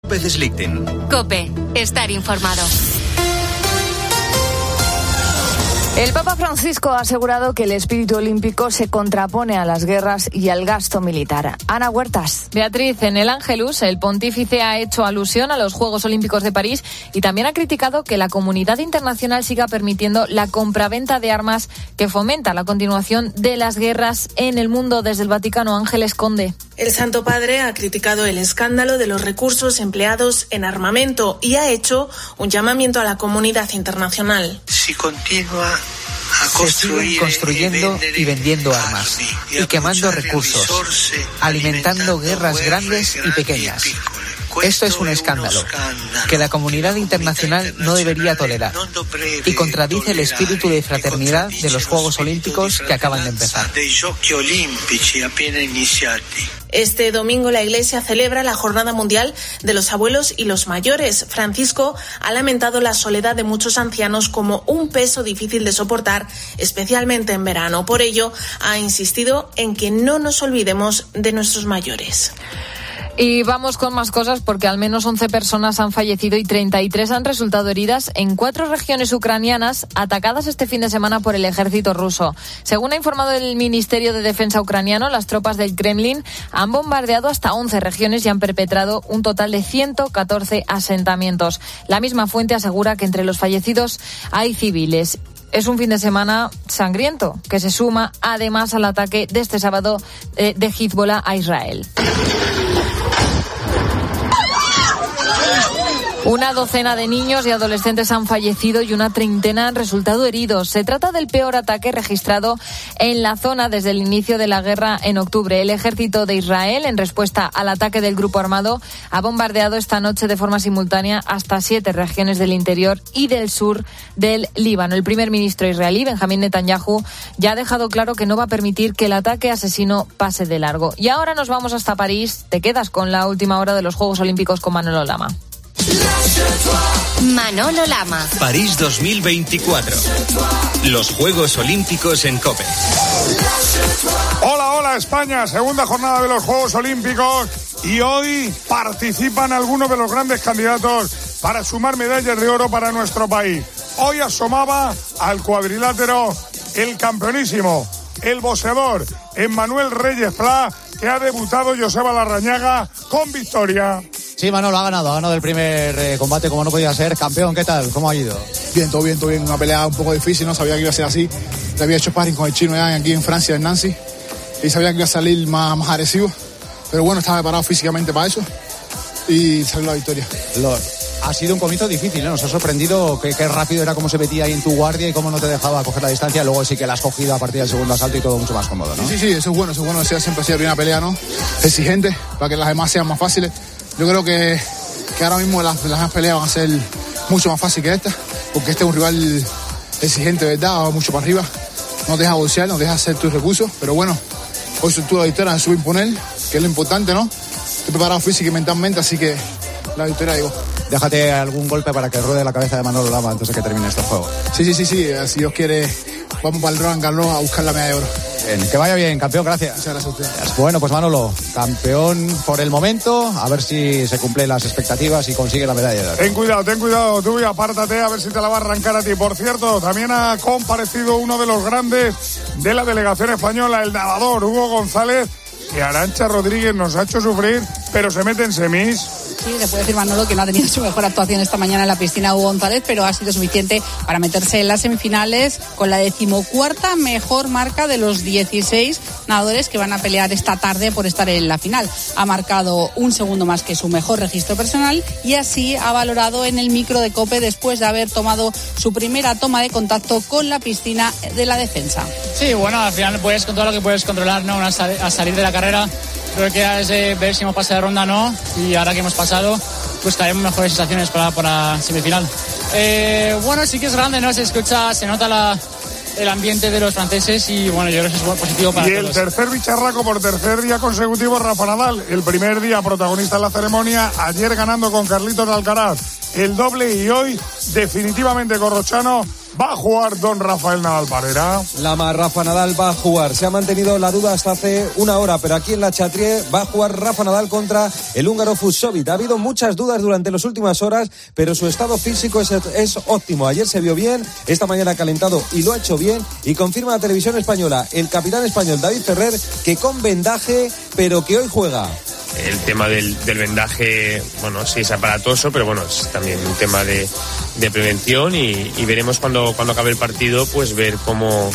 López Slichting. COPE. Estar informado. El Papa Francisco ha asegurado que el espíritu olímpico se contrapone a las guerras y al gasto militar. Ana Huertas. Beatriz, en el Ángelus, el pontífice ha hecho alusión a los Juegos Olímpicos de París y también ha criticado que la comunidad internacional siga permitiendo la compraventa de armas que fomenta la continuación de las guerras en el mundo. Desde el Vaticano, Ángeles Conde. El Santo Padre ha criticado el escándalo de los recursos empleados en armamento y ha hecho un llamamiento a la comunidad internacional. Se siguen construyendo y vendiendo armas y quemando recursos, alimentando guerras grandes y pequeñas. Esto es un escándalo que la comunidad internacional no debería tolerar y contradice el espíritu de fraternidad de los Juegos Olímpicos que acaban de empezar. Este domingo la Iglesia celebra la Jornada Mundial de los Abuelos y los Mayores. Francisco ha lamentado la soledad de muchos ancianos como un peso difícil de soportar, especialmente en verano. Por ello, ha insistido en que no nos olvidemos de nuestros mayores. Y vamos con más cosas porque al menos 11 personas han fallecido y 33 han resultado heridas en 4 regiones ucranianas atacadas este fin de semana por el ejército ruso. Según ha informado el Ministerio de Defensa ucraniano, las tropas del Kremlin han bombardeado hasta 11 regiones y han perpetrado un total de 114 asentamientos. La misma fuente asegura que entre los fallecidos hay civiles. Es un fin de semana sangriento que se suma además al ataque de este sábado de Hezbollah a Israel. Una docena de niños y adolescentes han fallecido y una treintena han resultado heridos. Se trata del peor ataque registrado en la zona desde el inicio de la guerra en octubre. El ejército de Israel, en respuesta al ataque del grupo armado, ha bombardeado esta noche de forma simultánea hasta 7 regiones del interior y del sur del Líbano. El primer ministro israelí, Benjamín Netanyahu, ya ha dejado claro que no va a permitir que el ataque asesino pase de largo. Y ahora nos vamos hasta París. Te quedas con la última hora de los Juegos Olímpicos con Manolo Lama. Manolo Lama. París 2024. Los Juegos Olímpicos en COPE. Hola España, segunda jornada de los Juegos Olímpicos y hoy participan algunos de los grandes candidatos para sumar medallas de oro para nuestro país. Hoy asomaba al cuadrilátero el campeonísimo, el boxeador Emmanuel Reyes Pla, que ha debutado Joseba Larrañaga con victoria. Sí, Manolo, ha ganado el primer combate como no podía ser. Campeón, ¿qué tal? ¿Cómo ha ido? Bien, todo bien. Una pelea un poco difícil, no sabía que iba a ser así. Le había hecho sparring con el chino ya aquí en Francia, en Nancy, y sabía que iba a salir más agresivo. Pero bueno, estaba preparado físicamente para eso y salió la victoria. Ha sido un comienzo difícil, ¿eh? Nos ha sorprendido qué rápido era cómo se metía ahí en tu guardia y cómo no te dejaba coger la distancia. Luego sí que la has cogido a partir del segundo asalto y todo mucho más cómodo, ¿no? Sí, eso es bueno. Siempre ha sido una pelea, ¿no? Exigente, para que las demás sean más fáciles. Yo creo que ahora mismo las demás peleas van a ser mucho más fáciles que esta, porque este es un rival exigente, ¿verdad? Va mucho para arriba. No te deja bolsear, no te deja hacer tus recursos. Pero bueno, hoy tú la victoria, me subo a imponer, que es lo importante, ¿no? Estoy preparado física y mentalmente, así que la victoria llegó. Déjate algún golpe para que ruede la cabeza de Manolo Lama antes de que termine este juego. Sí. Si Dios quiere, vamos para el Roland Garros a buscar la medalla de oro. Bien, que vaya bien, campeón, gracias. Muchas gracias a ustedes. Bueno, pues Manolo, campeón por el momento, a ver si se cumplen las expectativas y consigue la medalla de oro. Ten cuidado, tú y apártate a ver si te la va a arrancar a ti. Por cierto, también ha comparecido uno de los grandes de la delegación española, el nadador Hugo González, que Arantxa Rodríguez nos ha hecho sufrir, pero se mete en semis. Sí, le puedo decir Manolo que no ha tenido su mejor actuación esta mañana en la piscina Hugo González, pero ha sido suficiente para meterse en las semifinales con la 14ª mejor marca de los 16 nadadores que van a pelear esta tarde por estar en la final. Ha marcado un segundo más que su mejor registro personal y así ha valorado en el micro de COPE después de haber tomado su primera toma de contacto con la piscina de la defensa. Sí, bueno, al final puedes con todo lo que puedes controlar, ¿no? A salir de la carrera. Creo que es ver si hemos pasado de ronda o no, y ahora que hemos pasado, pues traemos mejores sensaciones para semifinal. Bueno, sí que es grande, ¿no? Se nota el ambiente de los franceses y bueno, yo creo que es positivo para todos. Y el tercer bicharraco por tercer día consecutivo, Rafa Nadal. El primer día protagonista en la ceremonia, ayer ganando con Carlitos Alcaraz el doble y hoy definitivamente Corrochano ¿Va a jugar don Rafael Nadal Parera? Rafa Nadal va a jugar. Se ha mantenido la duda hasta hace una hora, pero aquí en la Chatrier va a jugar Rafa Nadal contra el húngaro Fucsovics. Ha habido muchas dudas durante las últimas horas, pero su estado físico es óptimo. Ayer se vio bien, esta mañana ha calentado y lo ha hecho bien, y confirma la televisión española el capitán español David Ferrer que con vendaje, pero que hoy juega. El tema del vendaje, bueno, sí es aparatoso, pero bueno, es también un tema de prevención y veremos cuando acabe el partido, pues ver cómo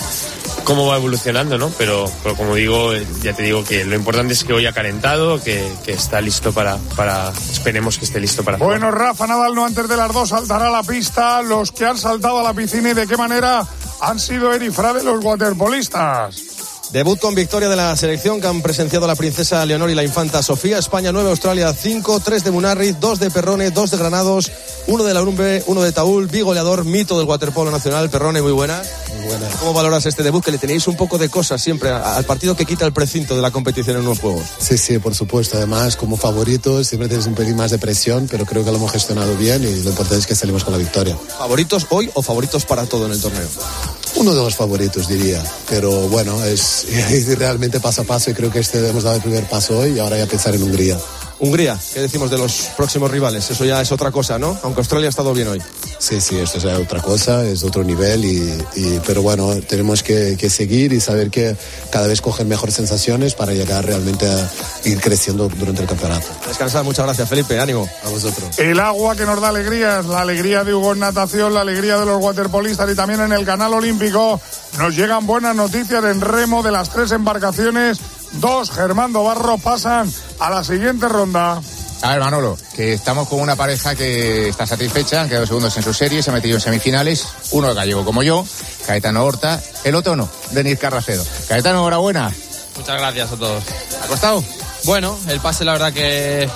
va evolucionando, ¿no? Pero como digo, ya te digo que lo importante es que hoy ha calentado, que está listo para esperemos que esté listo para jugar. Bueno, Rafa Nadal no antes de las 2 saltará a la pista. Los que han saltado a la piscina y de qué manera han sido Eri Frade los waterpolistas. Debut con victoria de la selección que han presenciado la princesa Leonor y la infanta Sofía. España 9, Australia 5, 3 de Munarriz, 2 de Perrone, 2 de Granados, 1 de Larumbe, 1 de Taúl, bigoleador, mito del waterpolo nacional. Perrone, muy buena. Muy buena. ¿Cómo valoras este debut? Que le tenéis un poco de cosas siempre al partido que quita el precinto de la competición en unos juegos. Sí, por supuesto. Además, como favoritos, siempre tienes un pelín más de presión, pero creo que lo hemos gestionado bien y lo importante es que salimos con la victoria. ¿Favoritos hoy o favoritos para todo en el torneo? Uno de los favoritos, diría. Pero bueno, es realmente paso a paso y creo que hemos dado el primer paso hoy y ahora ya pensar en Hungría. Hungría, ¿qué decimos de los próximos rivales? Eso ya es otra cosa, ¿no? Aunque Australia ha estado bien hoy. Sí, esto es otra cosa, es otro nivel pero bueno, tenemos que seguir y saber que cada vez cogen mejores sensaciones para llegar realmente a ir creciendo durante el campeonato. Descansad, muchas gracias, Felipe, ánimo. A vosotros. El agua que nos da alegrías, la alegría de Hugo en natación, la alegría de los waterpolistas y también en el canal olímpico nos llegan buenas noticias en remo. De las 3 embarcaciones, 2, Germán Barro, pasan a la siguiente ronda. A ver, Manolo, que estamos con una pareja que está satisfecha, han quedado segundos en su serie, se ha metido en semifinales, uno gallego como yo, Caetano Horta, el otro no, Denis Carracedo. Caetano, enhorabuena. Muchas gracias a todos. ¿Ha costado? Bueno, el pase la verdad que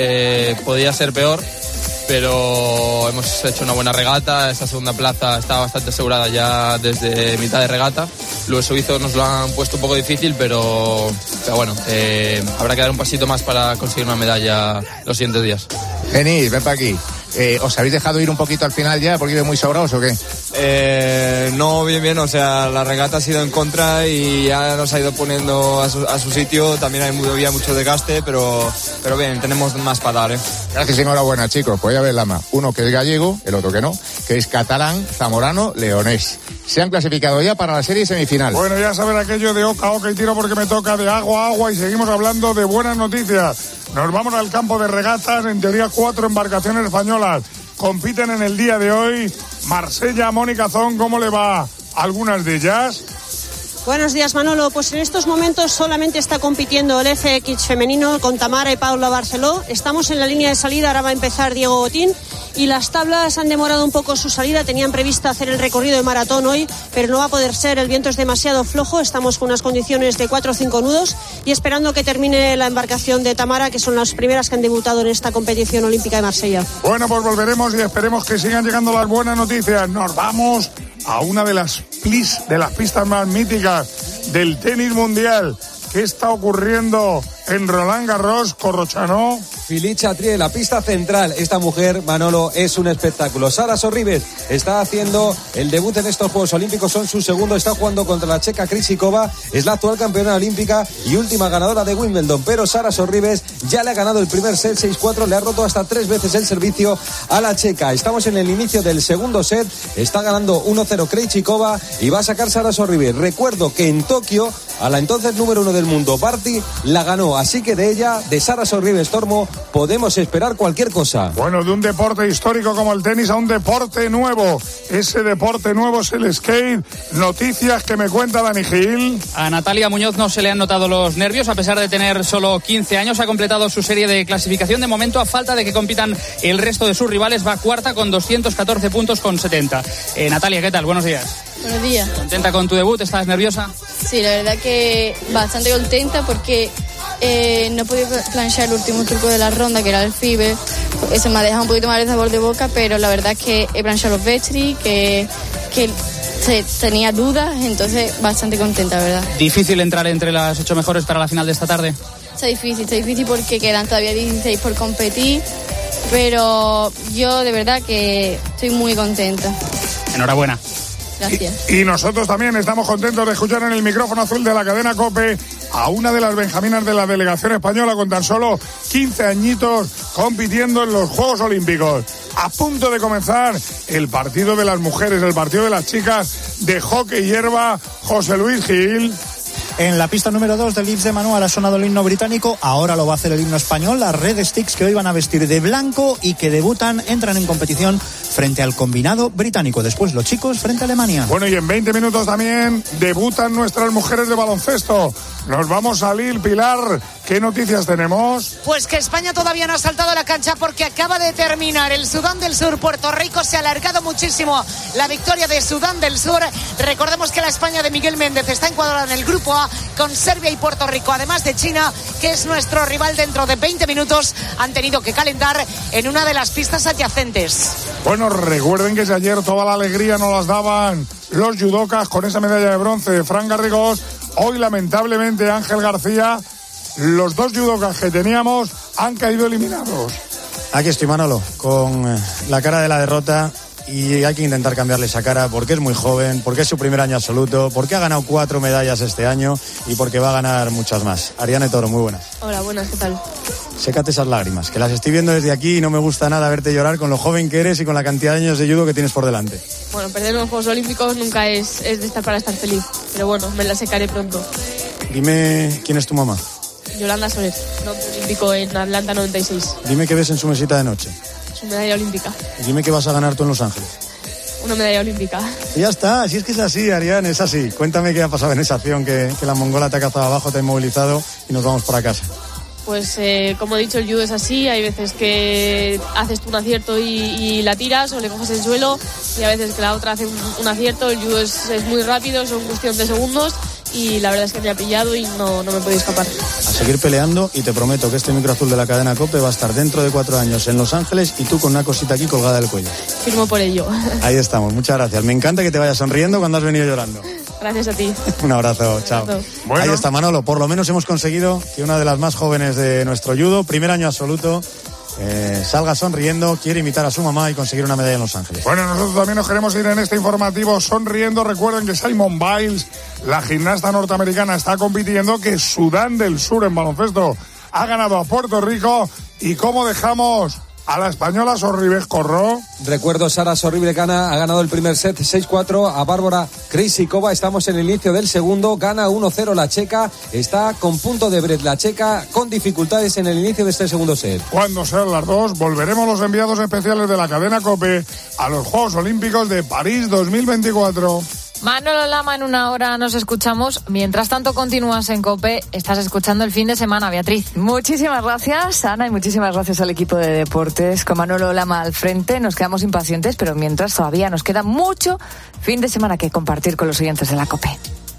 podía ser peor, pero hemos hecho una buena regata. Esa segunda plaza está bastante asegurada ya desde mitad de regata. Los suizos nos lo han puesto un poco difícil, pero bueno, habrá que dar un pasito más para conseguir una medalla los siguientes días. Denis, ven para aquí. ¿Os habéis dejado ir un poquito al final ya porque ibais muy sobrados o qué? No, bien, o sea, la regata ha sido en contra y ya nos ha ido poniendo a su sitio. También había mucho desgaste, pero bien, tenemos más para dar, Gracias y enhorabuena, chicos. Pues ya ves, Lama, uno que es gallego, el otro que no, que es catalán, zamorano, leonés. Se han clasificado ya para la serie semifinal. Bueno, ya saben aquello de oca y tiro porque me toca, de agua y seguimos hablando de buenas noticias. Nos vamos al campo de regatas, en teoría 4 embarcaciones españolas compiten en el día de hoy. Marsella, Mónica Zon, ¿cómo le va a algunas de ellas? Buenos días, Manolo. Pues en estos momentos solamente está compitiendo el FX femenino con Tamara y Paula Barceló. Estamos en la línea de salida, ahora va a empezar Diego Botín. Y las tablas han demorado un poco su salida. Tenían previsto hacer el recorrido de maratón hoy, pero no va a poder ser. El viento es demasiado flojo. Estamos con unas condiciones de 4 o 5 nudos y esperando que termine la embarcación de Tamara, que son las primeras que han debutado en esta competición olímpica de Marsella. Bueno, pues volveremos y esperemos que sigan llegando las buenas noticias. Nos vamos a una de las pistas más míticas del tenis mundial. ¿Qué está ocurriendo en Roland Garros, Corrochano? Philippe Chatrier, la pista central. Esta mujer, Manolo, es un espectáculo. Sara Sorribes está haciendo el debut en estos Juegos Olímpicos, son su segundo, está jugando contra la checa Krejcikova, es la actual campeona olímpica y última ganadora de Wimbledon, pero Sara Sorribes ya le ha ganado el primer set 6-4, le ha roto hasta 3 veces el servicio a la checa. Estamos en el inicio del segundo set, está ganando 1-0 Krejcikova y va a sacar Sara Sorribes. Recuerdo que en Tokio a la entonces número 1 del mundo, Barty, la ganó, así que de ella, de Sara Sorribes Tormo, podemos esperar cualquier cosa. Bueno, de un deporte histórico como el tenis a un deporte nuevo. Ese deporte nuevo es el skate. Noticias que me cuenta Dani Gil. A Natalia Muñoz no se le han notado los nervios, a pesar de tener solo 15 años. Ha completado su serie de clasificación. De momento, a falta de que compitan el resto de sus rivales, va cuarta con 214 puntos con 70. Natalia, ¿qué tal? Buenos días. Buenos días. ¿Contenta con tu debut? ¿Estás nerviosa? Sí, la verdad que bastante contenta porque no he podido planchar el último truco de la ronda, que era el FIBE. Eso me ha dejado un poquito más de sabor de boca, pero la verdad es que he planchado los Vetri, que tenía dudas, entonces bastante contenta, ¿verdad? ¿Difícil entrar entre las 8 mejores para la final de esta tarde? Está difícil porque quedan todavía 16 por competir, pero yo de verdad que estoy muy contenta. Enhorabuena. Gracias. Y nosotros también estamos contentos de escuchar en el micrófono azul de la cadena COPE a una de las benjaminas de la delegación española con tan solo 15 añitos compitiendo en los Juegos Olímpicos. A punto de comenzar el partido de las mujeres, el partido de las chicas de hockey hierba. José Luis Gil. En la pista número 2 del Leeds de Manu ha sonado el himno británico, ahora lo va a hacer el himno español, las Red Sticks, que hoy van a vestir de blanco y que entran en competición frente al combinado británico. Después los chicos frente a Alemania. Bueno, y en 20 minutos también debutan nuestras mujeres de baloncesto. Nos vamos a Lille. Pilar, ¿qué noticias tenemos? Pues que España todavía no ha saltado a la cancha porque acaba de terminar el Sudán del Sur. Puerto Rico se ha alargado muchísimo la victoria de Sudán del Sur. Recordemos que la España de Miguel Méndez está encuadrada en el grupo A con Serbia y Puerto Rico, además de China, que es nuestro rival. Dentro de 20 minutos han tenido que calentar en una de las pistas adyacentes. Bueno, recuerden que si ayer toda la alegría nos las daban los judocas con esa medalla de bronce de Fran Garrigós, hoy lamentablemente Ángel García, los dos judocas que teníamos han caído eliminados. Aquí estoy, Manolo, con la cara de la derrota, y hay que intentar cambiarle esa cara porque es muy joven, porque es su primer año absoluto, porque ha ganado 4 medallas este año y porque va a ganar muchas más. Ariane Toro, muy buenas. Hola, buenas, ¿qué tal? Sécate esas lágrimas, que las estoy viendo desde aquí y no me gusta nada verte llorar con lo joven que eres y con la cantidad de años de judo que tienes por delante. Bueno, perder los Juegos Olímpicos nunca es de estar para estar feliz, pero bueno, me la secaré pronto. Dime quién es tu mamá. Yolanda Soler, nombre olímpico en Atlanta 96. Dime qué ves en su mesita de noche. Su medalla olímpica. Dime qué vas a ganar tú en Los Ángeles. Una medalla olímpica. Y ya está, si es que es así, Ariane, es así. Cuéntame qué ha pasado en esa acción, que la mongola te ha cazado abajo, te ha inmovilizado y nos vamos para casa. Pues como he dicho, el judo es así. Hay veces que haces tú un acierto y la tiras o le coges el suelo, y a veces que la otra hace un acierto. El judo es muy rápido, son cuestión de segundos, y la verdad es que me ha pillado y no me he podido escapar. A seguir peleando, y te prometo que este micro azul de la cadena COPE va a estar dentro de 4 años en Los Ángeles y tú con una cosita aquí colgada del cuello. Firmo por ello. Ahí estamos, muchas gracias. Me encanta que te vayas sonriendo cuando has venido llorando. Gracias a ti. Un abrazo, chao. Bueno. Ahí está, Manolo, por lo menos hemos conseguido que una de las más jóvenes de nuestro judo, primer año absoluto, salga sonriendo, quiere imitar a su mamá y conseguir una medalla en Los Ángeles. Bueno, nosotros también nos queremos ir en este informativo sonriendo. Recuerden que Simone Biles, la gimnasta norteamericana, está compitiendo, que Sudán del Sur en baloncesto ha ganado a Puerto Rico. ¿Y cómo dejamos a la española Sorribes Corro? Recuerdo, Sara Sorribes ha ganado el primer set 6-4 a Bárbara Krejcikova. Estamos en el inicio del segundo, gana 1-0 la checa, está con punto de break la checa, con dificultades en el inicio de este segundo set. Cuando sean las 2, volveremos los enviados especiales de la cadena COPE a los Juegos Olímpicos de París 2024. Manolo Lama, en una hora nos escuchamos. Mientras tanto, continúas en COPE. Estás escuchando el fin de semana, Beatriz. Muchísimas gracias, Ana, y muchísimas gracias al equipo de deportes. Con Manolo Lama al frente, nos quedamos impacientes, pero mientras todavía nos queda mucho fin de semana que compartir con los oyentes de la COPE.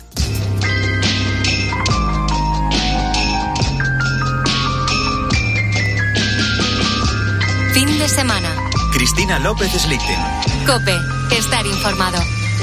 Fin de semana. Cristina López Slichting. COPE. Estar informado.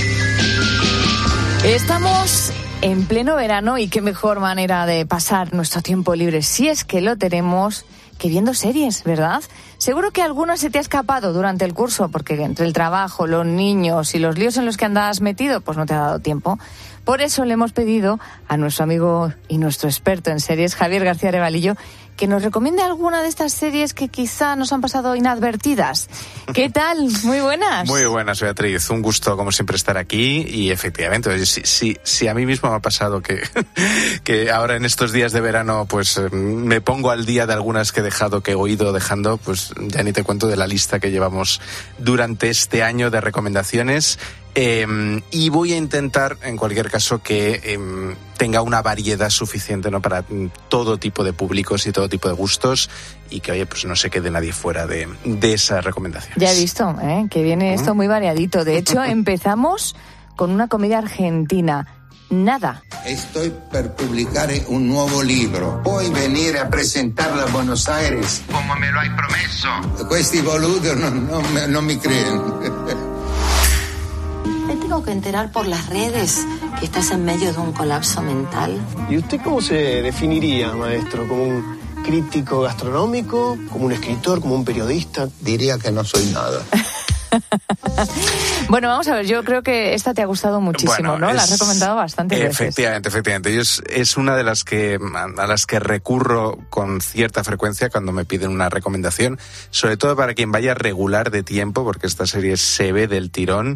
Estamos en pleno verano y qué mejor manera de pasar nuestro tiempo libre, si es que lo tenemos, que viendo series, ¿verdad? Seguro que alguna se te ha escapado durante el curso, porque entre el trabajo, los niños y los líos en los que andas metido, pues no te ha dado tiempo. Por eso le hemos pedido a nuestro amigo y nuestro experto en series, Javier García Arevalillo, que nos recomiende alguna de estas series que quizá nos han pasado inadvertidas. ¿Qué tal? Muy buenas. Muy buenas, Beatriz. Un gusto, como siempre, estar aquí. Y efectivamente, si a mí mismo me ha pasado que ahora en estos días de verano pues me pongo al día de algunas que he dejado, que he ido dejando, pues ya ni te cuento de la lista que llevamos durante este año de recomendaciones. Y voy a intentar, en cualquier caso, que tenga una variedad suficiente, ¿no?, para todo tipo de públicos y todo tipo de gustos, y que, oye, pues no se quede nadie fuera de esas recomendaciones. Ya he visto, que viene esto muy variadito. De hecho, empezamos con una comedia argentina. Nada. Estoy per pubblicare un nuovo libro. Puoi venire a presentarlo a Buenos Aires? Como me lo hai promesso. Questi boludos no me creen. Me tengo que enterar por las redes que estás en medio de un colapso mental. ¿Y usted cómo se definiría, maestro? ¿Como un crítico gastronómico? ¿Como un escritor? ¿Como un periodista? Diría que no soy nada. Bueno, vamos a ver, yo creo que esta te ha gustado muchísimo, ¿no? La has recomendado bastante veces. Efectivamente. Es una de las que a las que recurro con cierta frecuencia cuando me piden una recomendación, sobre todo para quien vaya regular de tiempo, porque esta serie se ve del tirón.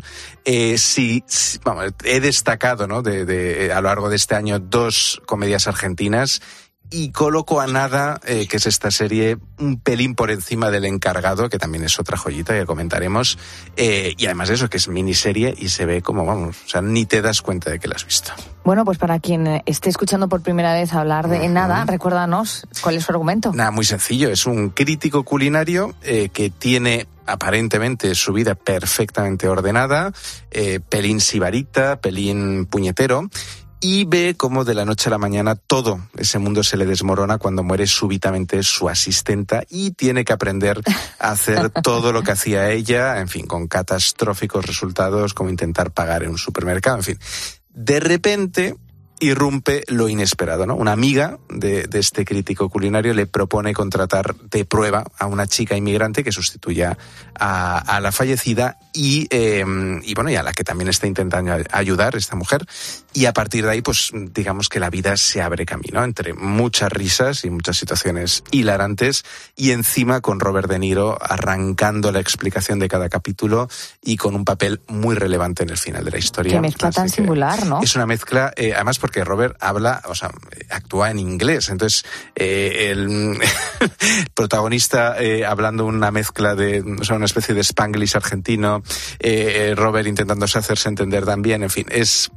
He destacado, ¿no? A lo largo de este año 2 comedias argentinas. Y coloco a Nada, que es esta serie, un pelín por encima del Encargado, que también es otra joyita, ya comentaremos. Y además de eso, que es miniserie y se ve como, ni te das cuenta de que la has visto. Bueno, pues para quien esté escuchando por primera vez hablar de Nada, recuérdanos cuál es su argumento. Nada, muy sencillo. Es un crítico culinario que tiene aparentemente su vida perfectamente ordenada, pelín sibarita, pelín puñetero, y ve cómo de la noche a la mañana todo ese mundo se le desmorona cuando muere súbitamente su asistenta y tiene que aprender a hacer todo lo que hacía ella, en fin, con catastróficos resultados, como intentar pagar en un supermercado, en fin. De repente irrumpe lo inesperado, ¿no? Una amiga de este crítico culinario le propone contratar de prueba a una chica inmigrante que sustituya a la fallecida y a la que también está intentando ayudar esta mujer, y a partir de ahí pues digamos que la vida se abre camino entre muchas risas y muchas situaciones hilarantes, y encima con Robert De Niro arrancando la explicación de cada capítulo y con un papel muy relevante en el final de la historia. Qué mezcla tan singular, ¿no? Es una mezcla, además porque Robert actúa en inglés, entonces el protagonista hablando una mezcla de, una especie de Spanglish argentino, Robert intentándose hacerse entender también, en fin, es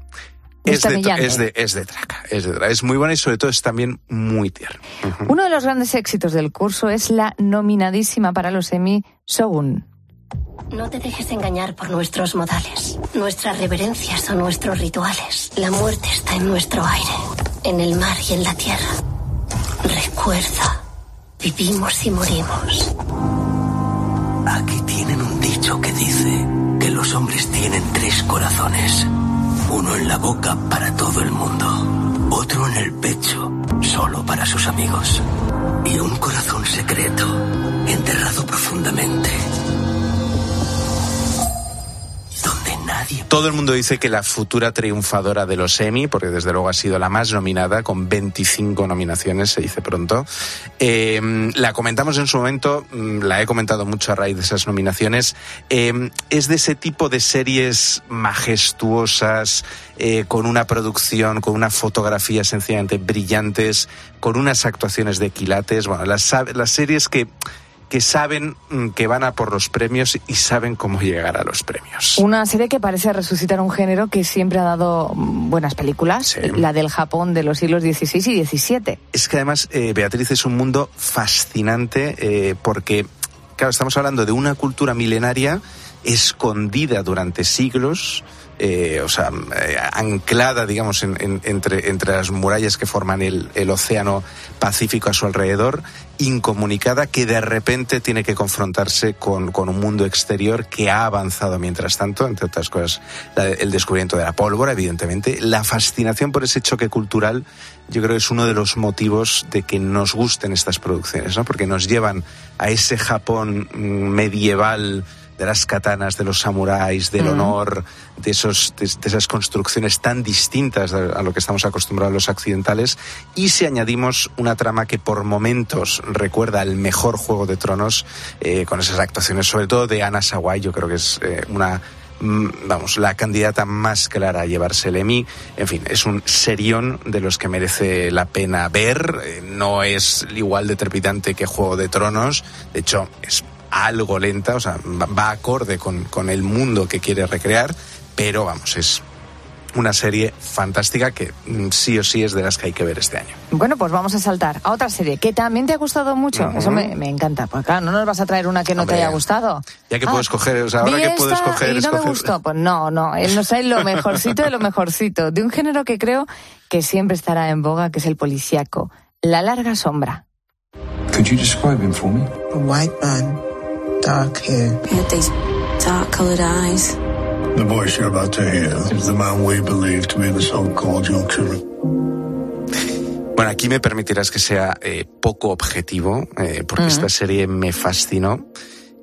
de traca, es muy buena y sobre todo es también muy tierno. Uh-huh. Uno de los grandes éxitos del curso es la nominadísima para los Emmy Shogun. No te dejes engañar por nuestros modales, nuestras reverencias o nuestros rituales. La muerte está en nuestro aire, en el mar y en la tierra. Recuerda, vivimos y morimos. Aquí tienen un dicho que dice que los hombres tienen 3 corazones. Uno en la boca para todo el mundo, otro en el pecho, solo para sus amigos, y un corazón secreto, enterrado profundamente. Todo el mundo dice que la futura triunfadora de los Emmy, porque desde luego ha sido la más nominada, con 25 nominaciones, se dice pronto. La comentamos en su momento, la he comentado mucho a raíz de esas nominaciones. Es de ese tipo de series majestuosas, con una producción, con una fotografía sencillamente brillantes, con unas actuaciones de quilates. Bueno, las series que saben que van a por los premios y saben cómo llegar a los premios. Una serie que parece resucitar un género que siempre ha dado buenas películas, sí. La del Japón de los siglos XVI y XVII. Es que además, Beatriz, es un mundo fascinante porque, claro, estamos hablando de una cultura milenaria escondida durante siglos, anclada, digamos, entre las murallas que forman el océano Pacífico a su alrededor, incomunicada, que de repente tiene que confrontarse con un mundo exterior que ha avanzado mientras tanto, entre otras cosas, el descubrimiento de la pólvora, evidentemente. La fascinación por ese choque cultural, yo creo que es uno de los motivos de que nos gusten estas producciones, ¿no? Porque nos llevan a ese Japón medieval, de las katanas, de los samuráis, del honor, de esas construcciones tan distintas a lo que estamos acostumbrados los occidentales, y si añadimos una trama que por momentos recuerda al mejor Juego de Tronos, con esas actuaciones, sobre todo de Anna Sawai, yo creo que es la candidata más clara a llevarse el Emmy. En fin, es un serión de los que merece la pena ver. No es igual de trepidante que Juego de Tronos, de hecho es algo lenta, va acorde con el mundo que quiere recrear, pero es una serie fantástica que sí o sí es de las que hay que ver este año. Bueno, pues vamos a saltar a otra serie que también te ha gustado mucho. Uh-huh. Eso me encanta, porque claro, no nos vas a traer una que no te haya gustado. Ya que puedo escoger, ahora que puedo escoger... Y no me gustó, pues no, él nos trae lo mejorcito de lo mejorcito, de un género que creo que siempre estará en boga, que es el policíaco, La Larga Sombra. Could you describe him for me? A white man, dark hair. He had these dark-colored eyes. The voice you're about to hear is the man we believe to be the so-called Yorkshire. Bueno, aquí me permitirás que sea poco objetivo, porque esta serie me fascinó.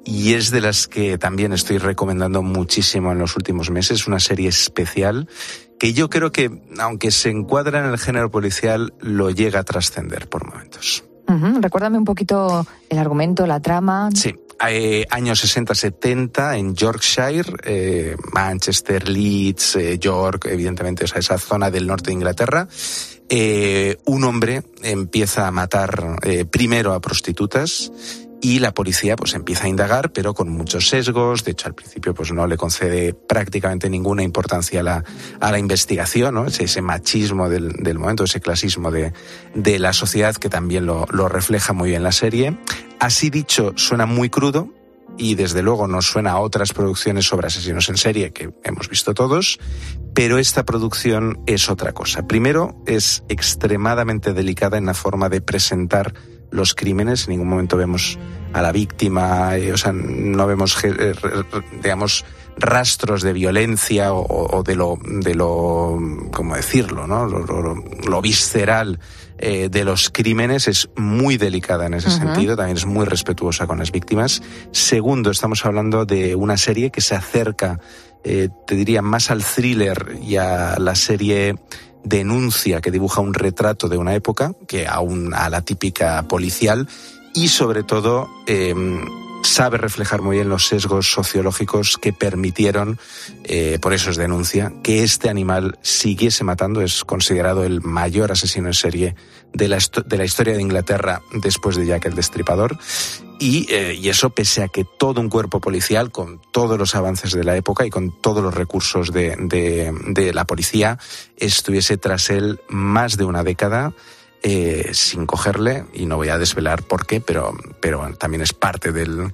y es de las que también estoy recomendando muchísimo en los últimos meses, una serie especial que yo creo que, aunque se encuadra en el género policial, lo llega a trascender por momentos. Recuérdame un poquito el argumento, la trama. Sí. Años 60-70 en Yorkshire, Manchester, Leeds, York, evidentemente, o sea, esa zona del norte de Inglaterra. Un hombre empieza a matar primero a prostitutas y la policía pues empieza a indagar, pero con muchos sesgos. De hecho, al principio pues no le concede prácticamente ninguna importancia a la investigación, ¿no? Ese machismo del momento, ese clasismo de la sociedad que también lo refleja muy bien la serie. Así dicho, suena muy crudo y desde luego nos suena a otras producciones sobre asesinos en serie que hemos visto todos, pero esta producción es otra cosa. Primero, es extremadamente delicada en la forma de presentar los crímenes. En ningún momento vemos a la víctima, o sea, no vemos, digamos, rastros de violencia o de lo, ¿cómo decirlo?, ¿no? Lo visceral de los crímenes. Es muy delicada en ese sentido, también es muy respetuosa con las víctimas. Segundo, estamos hablando de una serie que se acerca, te diría, más al thriller y a la serie denuncia, que dibuja un retrato de una época que a la típica policial, y sobre todo sabe reflejar muy bien los sesgos sociológicos que permitieron, por eso es denuncia, que este animal siguiese matando. Es considerado el mayor asesino en serie de la historia de Inglaterra después de Jack el Destripador. Y eso pese a que todo un cuerpo policial, con todos los avances de la época y con todos los recursos de la policía, estuviese tras él más de una década sin cogerle, y no voy a desvelar por qué, pero también es parte del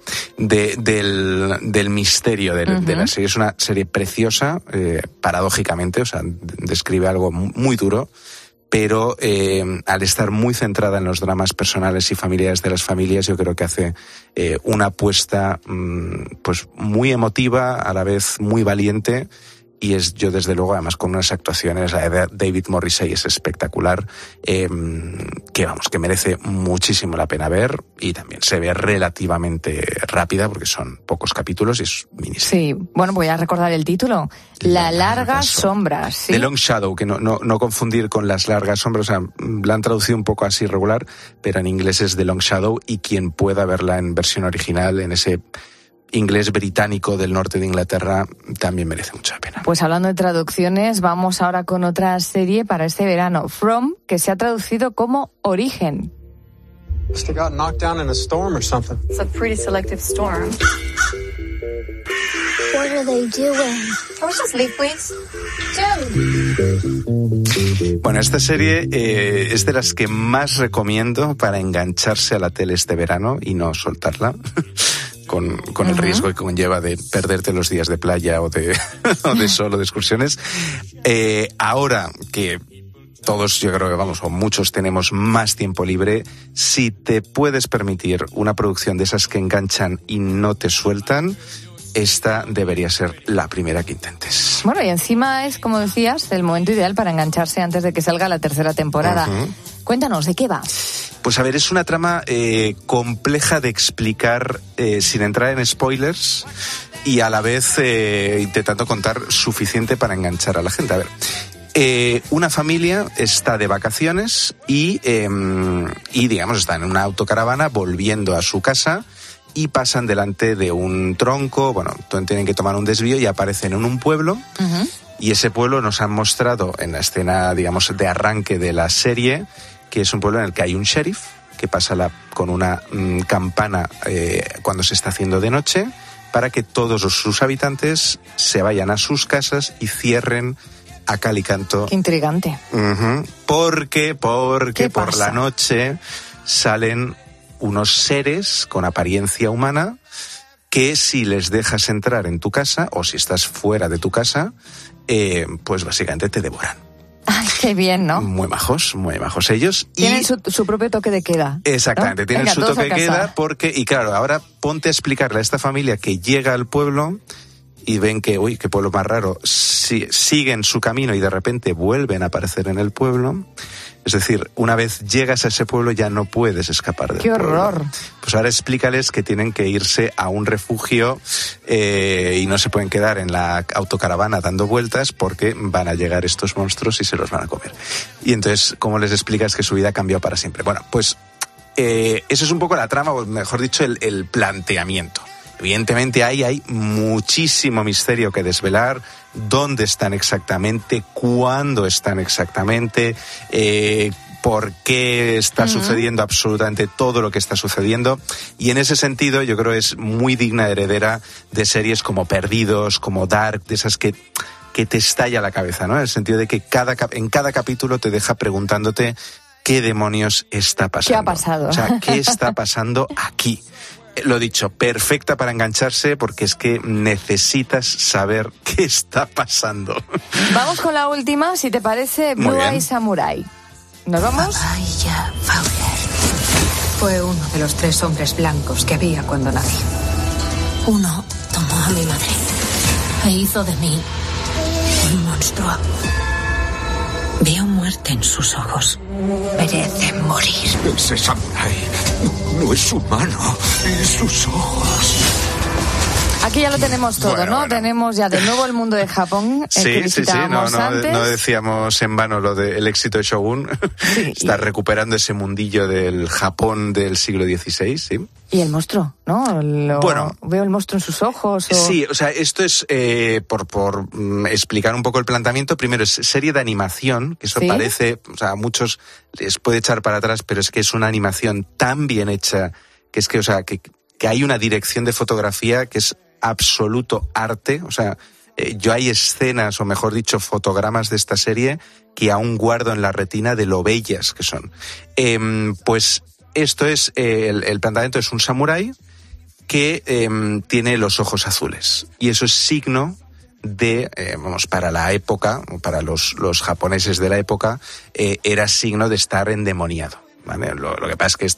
misterio de la serie. Es una serie preciosa, paradójicamente, o sea, describe algo muy duro, pero al estar muy centrada en los dramas personales y familiares de las familias, yo creo que hace una apuesta pues muy emotiva, a la vez muy valiente. Y yo desde luego, además con unas actuaciones, la de David Morrissey es espectacular, que merece muchísimo la pena ver, y también se ve relativamente rápida porque son pocos capítulos y es miniserie. Sí, bueno, voy a recordar el título. La larga sombra, ¿sí? The Long Shadow, que no confundir con Las largas sombras, o sea, la han traducido un poco así regular, pero en inglés es The Long Shadow, y quien pueda verla en versión original, en ese inglés británico del norte de Inglaterra, también merece mucha pena. Pues hablando de traducciones, vamos ahora con otra serie para este verano, From, que se ha traducido como Origen. Must have got knocked down in a storm or something. It's a pretty selective storm. What are they doing? Can we just leave, please? Bueno, esta serie es de las que más recomiendo para engancharse a la tele este verano y no soltarla. Con el riesgo que conlleva de perderte los días de playa o de sol o de excursiones. Ahora que todos, yo creo que o muchos tenemos más tiempo libre, si te puedes permitir una producción de esas que enganchan y no te sueltan, esta debería ser la primera que intentes. Bueno, y encima es, como decías, el momento ideal para engancharse antes de que salga la tercera temporada. Cuéntanos, ¿de qué va? Pues a ver, es una trama compleja de explicar sin entrar en spoilers, y a la vez intentando contar suficiente para enganchar a la gente. A ver, una familia está de vacaciones y digamos está en una autocaravana volviendo a su casa, y pasan delante de un tronco. Bueno, tienen que tomar un desvío y aparecen en un pueblo. Y ese pueblo nos han mostrado en la escena, digamos, de arranque de la serie, que es un pueblo en el que hay un sheriff que pasa con una campana cuando se está haciendo de noche, para que todos sus habitantes se vayan a sus casas y cierren a cal y canto. Qué intrigante. Porque por la noche salen unos seres con apariencia humana que, si les dejas entrar en tu casa, o si estás fuera de tu casa, pues básicamente te devoran. Ay, qué bien, ¿no? Muy majos ellos. Tienen su propio toque de queda. Exactamente, ¿no? Tienen su toque de queda, y claro, ahora ponte a explicarle a esta familia que llega al pueblo y ven que, uy, qué pueblo más raro, siguen su camino y de repente vuelven a aparecer en el pueblo. Es decir, una vez llegas a ese pueblo ya no puedes escapar del pueblo. ¡Qué horror! Pues ahora explícales que tienen que irse a un refugio y no se pueden quedar en la autocaravana dando vueltas porque van a llegar estos monstruos y se los van a comer. Y entonces, ¿cómo les explicas que su vida cambió para siempre? Bueno, pues eso es un poco la trama, o mejor dicho, el planteamiento. Evidentemente hay muchísimo misterio que desvelar. ¿Dónde están exactamente? ¿Cuándo están exactamente? ¿Por qué está sucediendo absolutamente todo lo que está sucediendo? Y en ese sentido yo creo que es muy digna heredera de series como Perdidos, como Dark, de esas que te estalla la cabeza, ¿no? En el sentido de que en cada capítulo te deja preguntándote ¿qué demonios está pasando? ¿Qué ha pasado? O sea, ¿qué está pasando aquí? Lo dicho, perfecta para engancharse porque es que necesitas saber qué está pasando. Vamos con la última, si te parece, Blue Eye Samurai. ¿Nos vamos? Papaya Fowler fue uno de los 3 hombres blancos que había cuando nací. Uno tomó a mi madre e hizo de mí un monstruo. Veo muerte en sus ojos. Merece morir. Ese samurái no es humano. En sus ojos. Aquí ya lo tenemos todo, bueno, ¿no? Bueno. Tenemos ya de nuevo el mundo de Japón que visitábamos antes. No decíamos en vano lo del éxito de Shogun. Sí, está recuperando ese mundillo del Japón del siglo XVI, ¿sí? Y el monstruo, ¿no? Bueno, veo el monstruo en sus ojos. Sí, o sea, esto es por explicar un poco el planteamiento. Primero, es serie de animación, que eso parece, o sea, a muchos les puede echar para atrás, pero es que es una animación tan bien hecha que es que, o sea, que hay una dirección de fotografía que es absoluto arte. O sea, yo hay escenas, o mejor dicho, fotogramas de esta serie que aún guardo en la retina de lo bellas que son. Pues esto es, el planteamiento es un samurái que tiene los ojos azules. Y eso es signo de, para la época, para los japoneses de la época, era signo de estar endemoniado. ¿Vale? Lo que pasa es que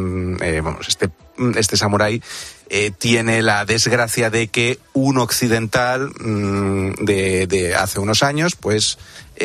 este samurái tiene la desgracia de que un occidental de hace unos años, pues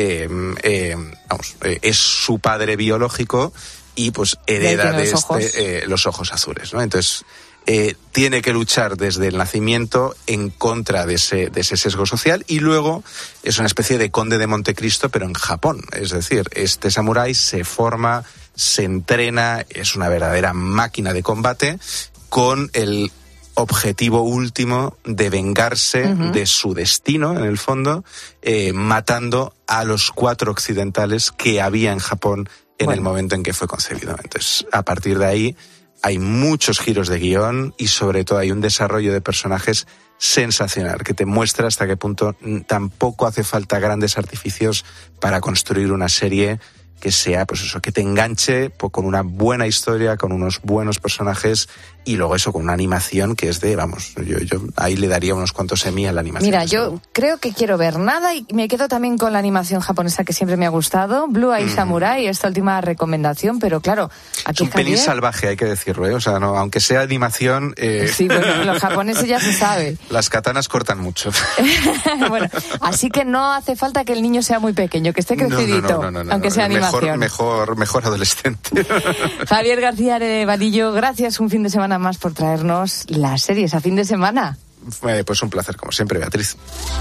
es su padre biológico y pues hereda de los ojos azules, ¿no? Entonces tiene que luchar desde el nacimiento en contra de ese sesgo social, y luego es una especie de conde de Montecristo pero en Japón. Es decir, este samurái se forma, se entrena, es una verdadera máquina de combate con el objetivo último de vengarse de su destino, en el fondo, matando a los 4 occidentales que había en Japón en el momento en que fue concebido. Entonces, a partir de ahí hay muchos giros de guión y sobre todo hay un desarrollo de personajes sensacional que te muestra hasta qué punto tampoco hace falta grandes artificios para construir una serie que sea, pues eso, que te enganche con una buena historia, con unos buenos personajes y luego eso, con una animación que es de, yo ahí le daría unos cuantos Emmy a la animación. Mira, yo creo que quiero ver nada y me quedo también con la animación japonesa que siempre me ha gustado, Blue Eye Samurai, esta última recomendación, pero claro, aquí es un pelín salvaje, hay que decirlo, ¿eh? O sea, no, aunque sea animación... Sí, bueno, los japoneses ya se sabe. Las katanas cortan mucho. Bueno, así que no hace falta que el niño sea muy pequeño, que esté crecidito, aunque sea animación. Mejor adolescente. Javier García de Vadillo, gracias un fin de semana más por traernos las series a fin de semana. Pues un placer, como siempre, Beatriz.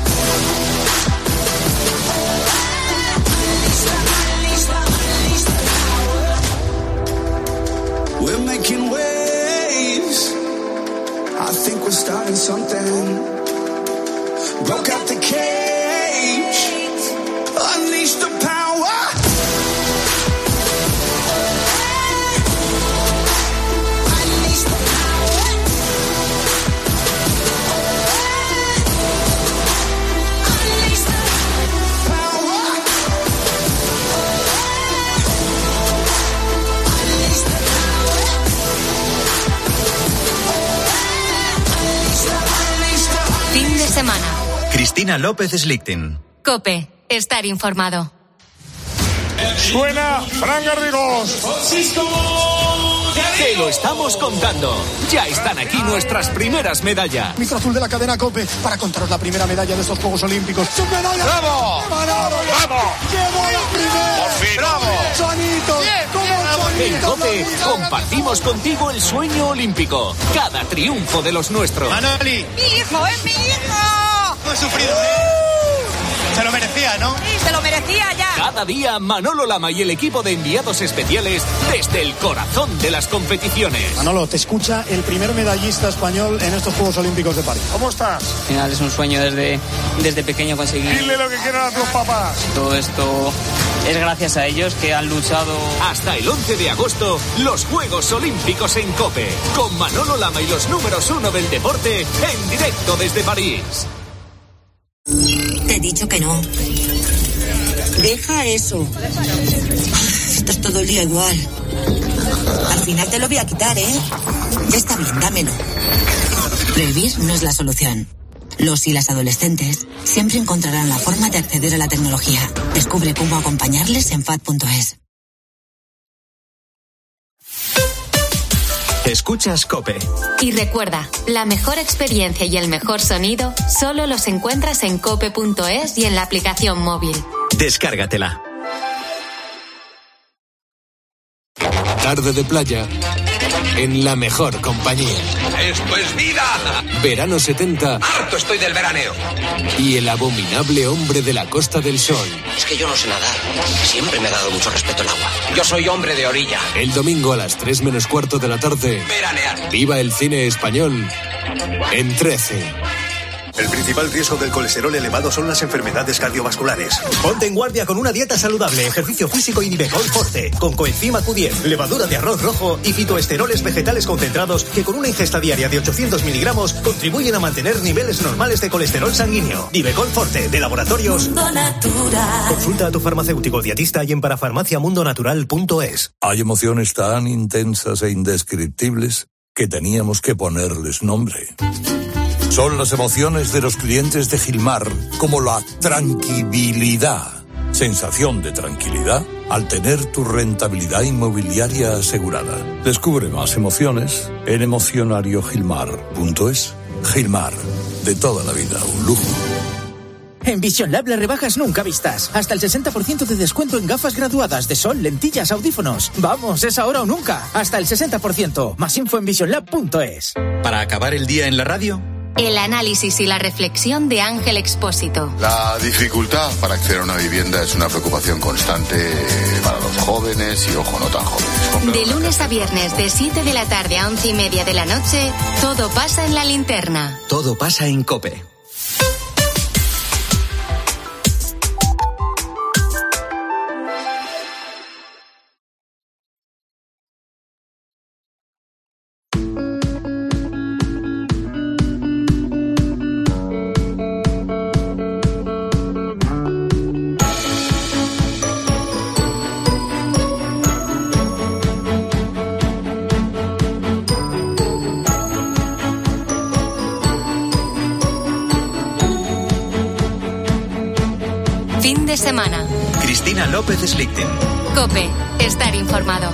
We're making waves. I think we're starting something. Broke out the cage. Unleash the power. Semana. Cristina López Slichting. COPE. Estar informado. Suena Fran Garrigós. Te lo estamos contando. Ya están aquí nuestras primeras medallas. Micro azul de la cadena COPE para contaros la primera medalla de estos Juegos Olímpicos. ¡Sus medallas! ¡Bravo! ¡Vamos! ¡Llevo la primera! ¡Bravo! ¡Chanitos! En COPE compartimos contigo el sueño olímpico. Cada triunfo de los nuestros. ¡Manoli! ¡Mi hijo, es mi hijo! No he sufrido, Se lo merecía, ¿no? Sí, se lo merecía ya. Cada día Manolo Lama y el equipo de enviados especiales desde el corazón de las competiciones. Manolo, te escucha el primer medallista español en estos Juegos Olímpicos de París. ¿Cómo estás? Al final es un sueño desde pequeño conseguir. Dile lo que quieran a tus papás. Todo esto es gracias a ellos que han luchado. Hasta el 11 de agosto, los Juegos Olímpicos en COPE. Con Manolo Lama y los números 1 del deporte en directo desde París. Te he dicho que no. Deja eso. Esto es todo el día igual. Al final te lo voy a quitar, ¿eh? Ya está bien, dámelo. Prohibir no es la solución. Los y las adolescentes siempre encontrarán la forma de acceder a la tecnología. Descubre cómo acompañarles en FAD.es. Escuchas COPE. Y recuerda, la mejor experiencia y el mejor sonido solo los encuentras en cope.es y en la aplicación móvil. Descárgatela. Tarde de playa en la mejor compañía. ¡Esto es vida! Verano 70. ¡Harto estoy del veraneo! Y el abominable hombre de la Costa del Sol. Es que yo no sé nadar. Siempre me ha dado mucho respeto el agua. Yo soy hombre de orilla. El domingo a las 3:45 de la tarde. Veranear. Viva el cine español en 13. El principal riesgo del colesterol elevado son las enfermedades cardiovasculares. Ponte en guardia con una dieta saludable, ejercicio físico y Nivecol Forte, con coenzima Q10, levadura de arroz rojo y fitoesteroles vegetales concentrados que con una ingesta diaria de 800 miligramos contribuyen a mantener niveles normales de colesterol sanguíneo. Nivecol Forte, de Laboratorios Mundo Natural. Consulta a tu farmacéutico dietista y en parafarmaciamundonatural.es. Hay emociones tan intensas e indescriptibles que teníamos que ponerles nombre. Son las emociones de los clientes de Gilmar, como la tranquilidad. Sensación de tranquilidad al tener tu rentabilidad inmobiliaria asegurada. Descubre más emociones en emocionariogilmar.es. Gilmar, de toda la vida, un lujo. En Vision Lab las rebajas nunca vistas. Hasta el 60% de descuento en gafas graduadas de sol, lentillas, audífonos. Vamos, es ahora o nunca. Hasta el 60%. Más info en visionlab.es. Para acabar el día en la radio, El análisis y la reflexión de Ángel Expósito. La dificultad para acceder a una vivienda es una preocupación constante para los jóvenes y, ojo, no tan jóvenes. De lunes a viernes, de 7 de la tarde a 11:30 de la noche, todo pasa en La Linterna. todo pasa en COPE. Fin de semana. Cristina López Slichten. COPE. Estar informado.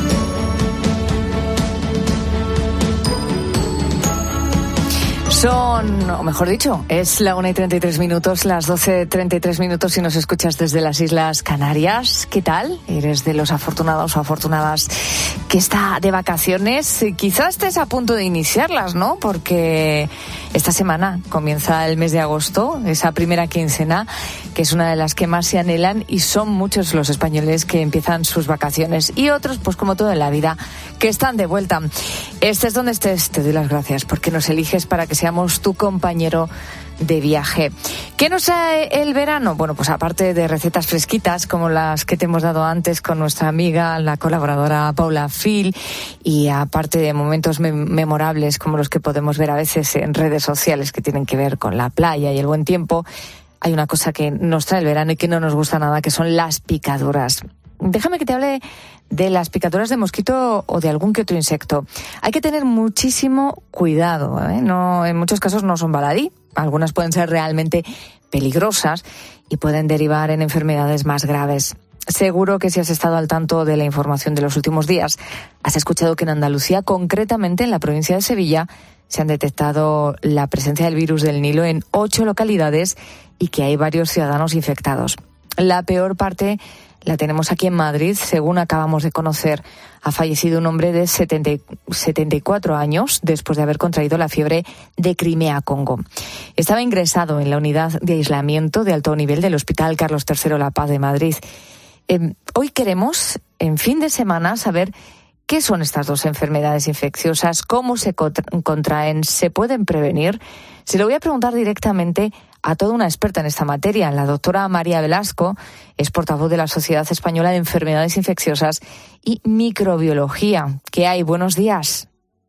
Son, o mejor dicho, es la 1:33, las 12:33 si nos escuchas desde las Islas Canarias. ¿Qué tal? ¿Eres de los afortunados o afortunadas que está de vacaciones? Quizás estés a punto de iniciarlas, ¿no? Porque esta semana comienza el mes de agosto, esa primera quincena, que es una de las que más se anhelan, y son muchos los españoles que empiezan sus vacaciones y otros, pues como todo en la vida, que están de vuelta. Estés donde estés, te doy las gracias porque nos eliges para que seamos tu compañero de viaje. ¿Qué nos trae el verano? Bueno, pues aparte de recetas fresquitas como las que te hemos dado antes con nuestra amiga, la colaboradora Paula Phil, y aparte de momentos memorables como los que podemos ver a veces en redes sociales que tienen que ver con la playa y el buen tiempo, hay una cosa que nos trae el verano y que no nos gusta nada, que son las picaduras. Déjame que te hable de las picaduras de mosquito o de algún que otro insecto. Hay que tener muchísimo cuidado, ¿eh? No, en muchos casos no son baladí. Algunas pueden ser realmente peligrosas y pueden derivar en enfermedades más graves. Seguro que si has estado al tanto de la información de los últimos días, has escuchado que en Andalucía, concretamente en la provincia de Sevilla, se han detectado la presencia del virus del Nilo en 8 localidades y que hay varios ciudadanos infectados. La peor parte la tenemos aquí en Madrid. Según acabamos de conocer, ha fallecido un hombre de 74 años después de haber contraído la fiebre de Crimea, Congo. Estaba ingresado en la unidad de aislamiento de alto nivel del Hospital Carlos III La Paz de Madrid. Hoy queremos, en fin de semana, saber qué son estas dos enfermedades infecciosas, cómo se contraen, se pueden prevenir. Se lo voy a preguntar directamente a toda una experta en esta materia. La doctora María Velasco es portavoz de la Sociedad Española de Enfermedades Infecciosas y Microbiología. ¿Qué hay? Buenos días.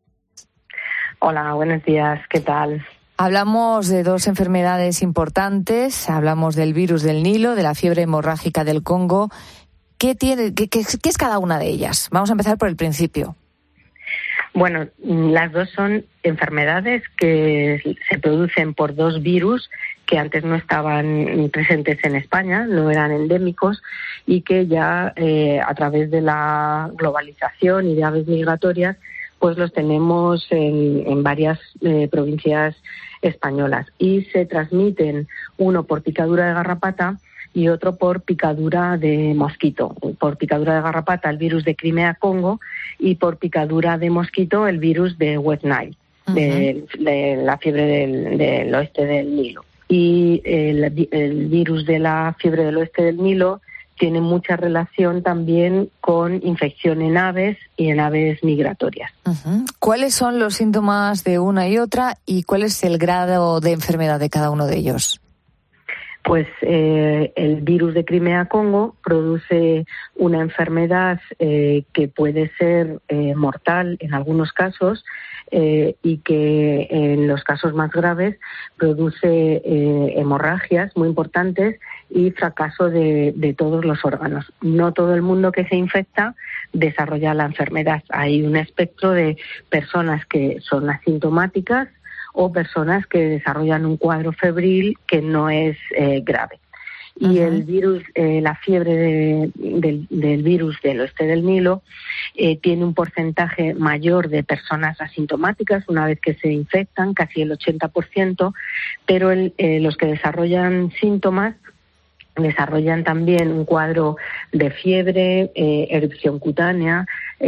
Hola, buenos días. ¿Qué tal? Hablamos de dos enfermedades importantes. Hablamos del virus del Nilo, de la fiebre hemorrágica del Congo. ¿Qué es cada una de ellas? Vamos a empezar por el principio. Bueno, las dos son enfermedades que se producen por dos virus que antes no estaban presentes en España, no eran endémicos, y que ya a través de la globalización y de aves migratorias, pues los tenemos en varias provincias españolas. Y se transmiten, uno por picadura de garrapata y otro por picadura de mosquito. Por picadura de garrapata el virus de Crimea, Congo, y por picadura de mosquito el virus de West Nile, de la fiebre del oeste del Nilo. Y el virus de la fiebre del oeste del Nilo tiene mucha relación también con infección en aves y en aves migratorias. ¿Cuáles son los síntomas de una y otra y cuál es el grado de enfermedad de cada uno de ellos? Pues el virus de Crimea, Congo, produce una enfermedad que puede ser mortal en algunos casos y que en los casos más graves produce hemorragias muy importantes y fracaso de todos los órganos. No todo el mundo que se infecta desarrolla la enfermedad. Hay un espectro de personas que son asintomáticas o personas que desarrollan un cuadro febril que no es grave. Y el virus, la fiebre del virus del oeste del Nilo tiene un porcentaje mayor de personas asintomáticas una vez que se infectan, casi el 80%, pero los que desarrollan síntomas desarrollan también un cuadro de fiebre, erupción cutánea,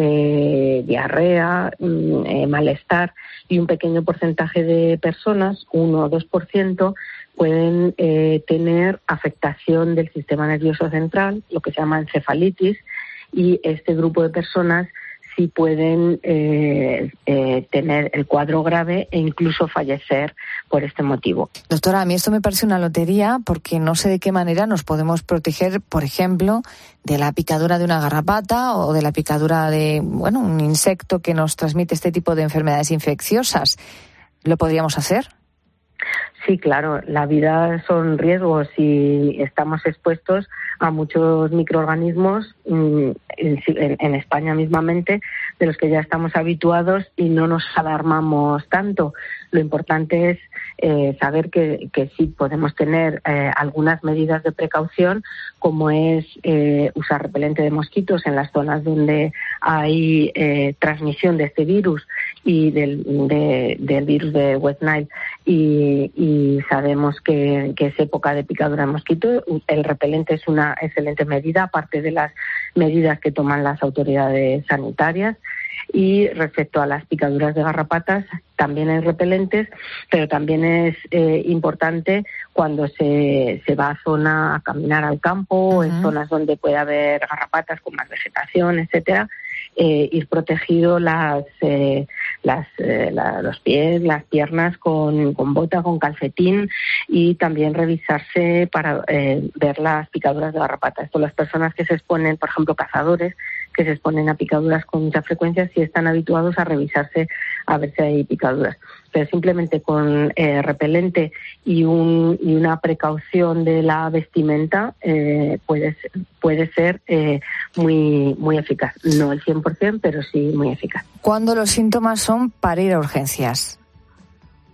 diarrea, malestar, y un pequeño porcentaje de personas, 1 o 2%, pueden tener afectación del sistema nervioso central, lo que se llama encefalitis, y este grupo de personas sí pueden tener el cuadro grave e incluso fallecer por este motivo. Doctora, a mí esto me parece una lotería porque no sé de qué manera nos podemos proteger, por ejemplo, de la picadura de una garrapata o de la picadura de, un insecto que nos transmite este tipo de enfermedades infecciosas. ¿Lo podríamos hacer? Sí, claro, la vida son riesgos y estamos expuestos a muchos microorganismos en España mismamente, de los que ya estamos habituados y no nos alarmamos tanto. Lo importante es saber que sí podemos tener algunas medidas de precaución, como es usar repelente de mosquitos en las zonas donde hay transmisión de este virus y del virus de West Nile, y sabemos que es época de picadura de mosquito. El repelente es una excelente medida, aparte de las medidas que toman las autoridades sanitarias. Y respecto a las picaduras de garrapatas, también hay repelentes, pero también es importante cuando se va a caminar al campo, en zonas donde puede haber garrapatas con más vegetación, etcétera, ir protegido los pies, las piernas con bota, con calcetín, y también revisarse para ver las picaduras de garrapata. Esto, las personas que se exponen, por ejemplo, cazadores, que se exponen a picaduras con mucha frecuencia, sí están habituados a revisarse a ver si hay picaduras. Pero simplemente con repelente y una precaución de la vestimenta puede ser muy, muy eficaz. No el 100%, pero sí muy eficaz. ¿Cuándo los síntomas son para ir a urgencias?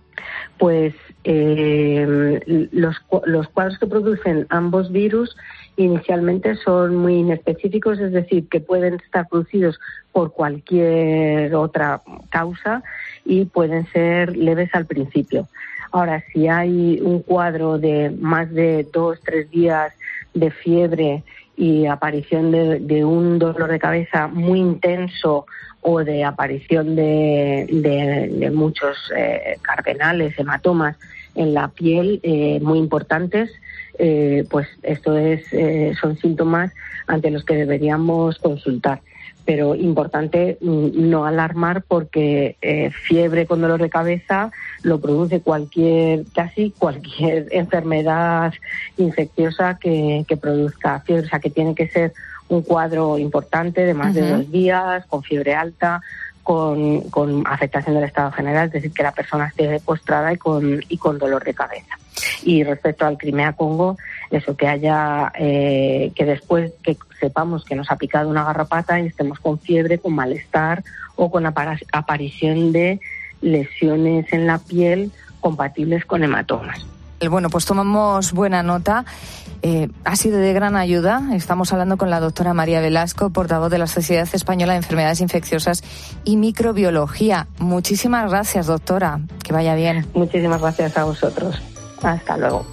Pues los cuadros que producen ambos virus inicialmente son muy inespecíficos, es decir, que pueden estar producidos por cualquier otra causa y pueden ser leves al principio. Ahora, si hay un cuadro de más de 2-3 días de fiebre y aparición de un dolor de cabeza muy intenso o de aparición de muchos cardenales, hematomas en la piel muy importantes, pues esto son síntomas ante los que deberíamos consultar. Pero importante no alarmar porque fiebre con dolor de cabeza lo produce casi cualquier enfermedad infecciosa que produzca fiebre. O sea, que tiene que ser un cuadro importante de más de 2 días, con fiebre alta, con afectación del estado general, es decir, que la persona esté postrada y con dolor de cabeza. Y respecto al Crimea-Congo, eso, que haya, que después que sepamos que nos ha picado una garrapata y estemos con fiebre, con malestar o con aparición de lesiones en la piel compatibles con hematomas. Bueno, pues tomamos buena nota. Ha sido de gran ayuda. Estamos hablando con la doctora María Velasco, portavoz de la Sociedad Española de Enfermedades Infecciosas y Microbiología. Muchísimas gracias, doctora. Que vaya bien. Muchísimas gracias a vosotros. Hasta luego.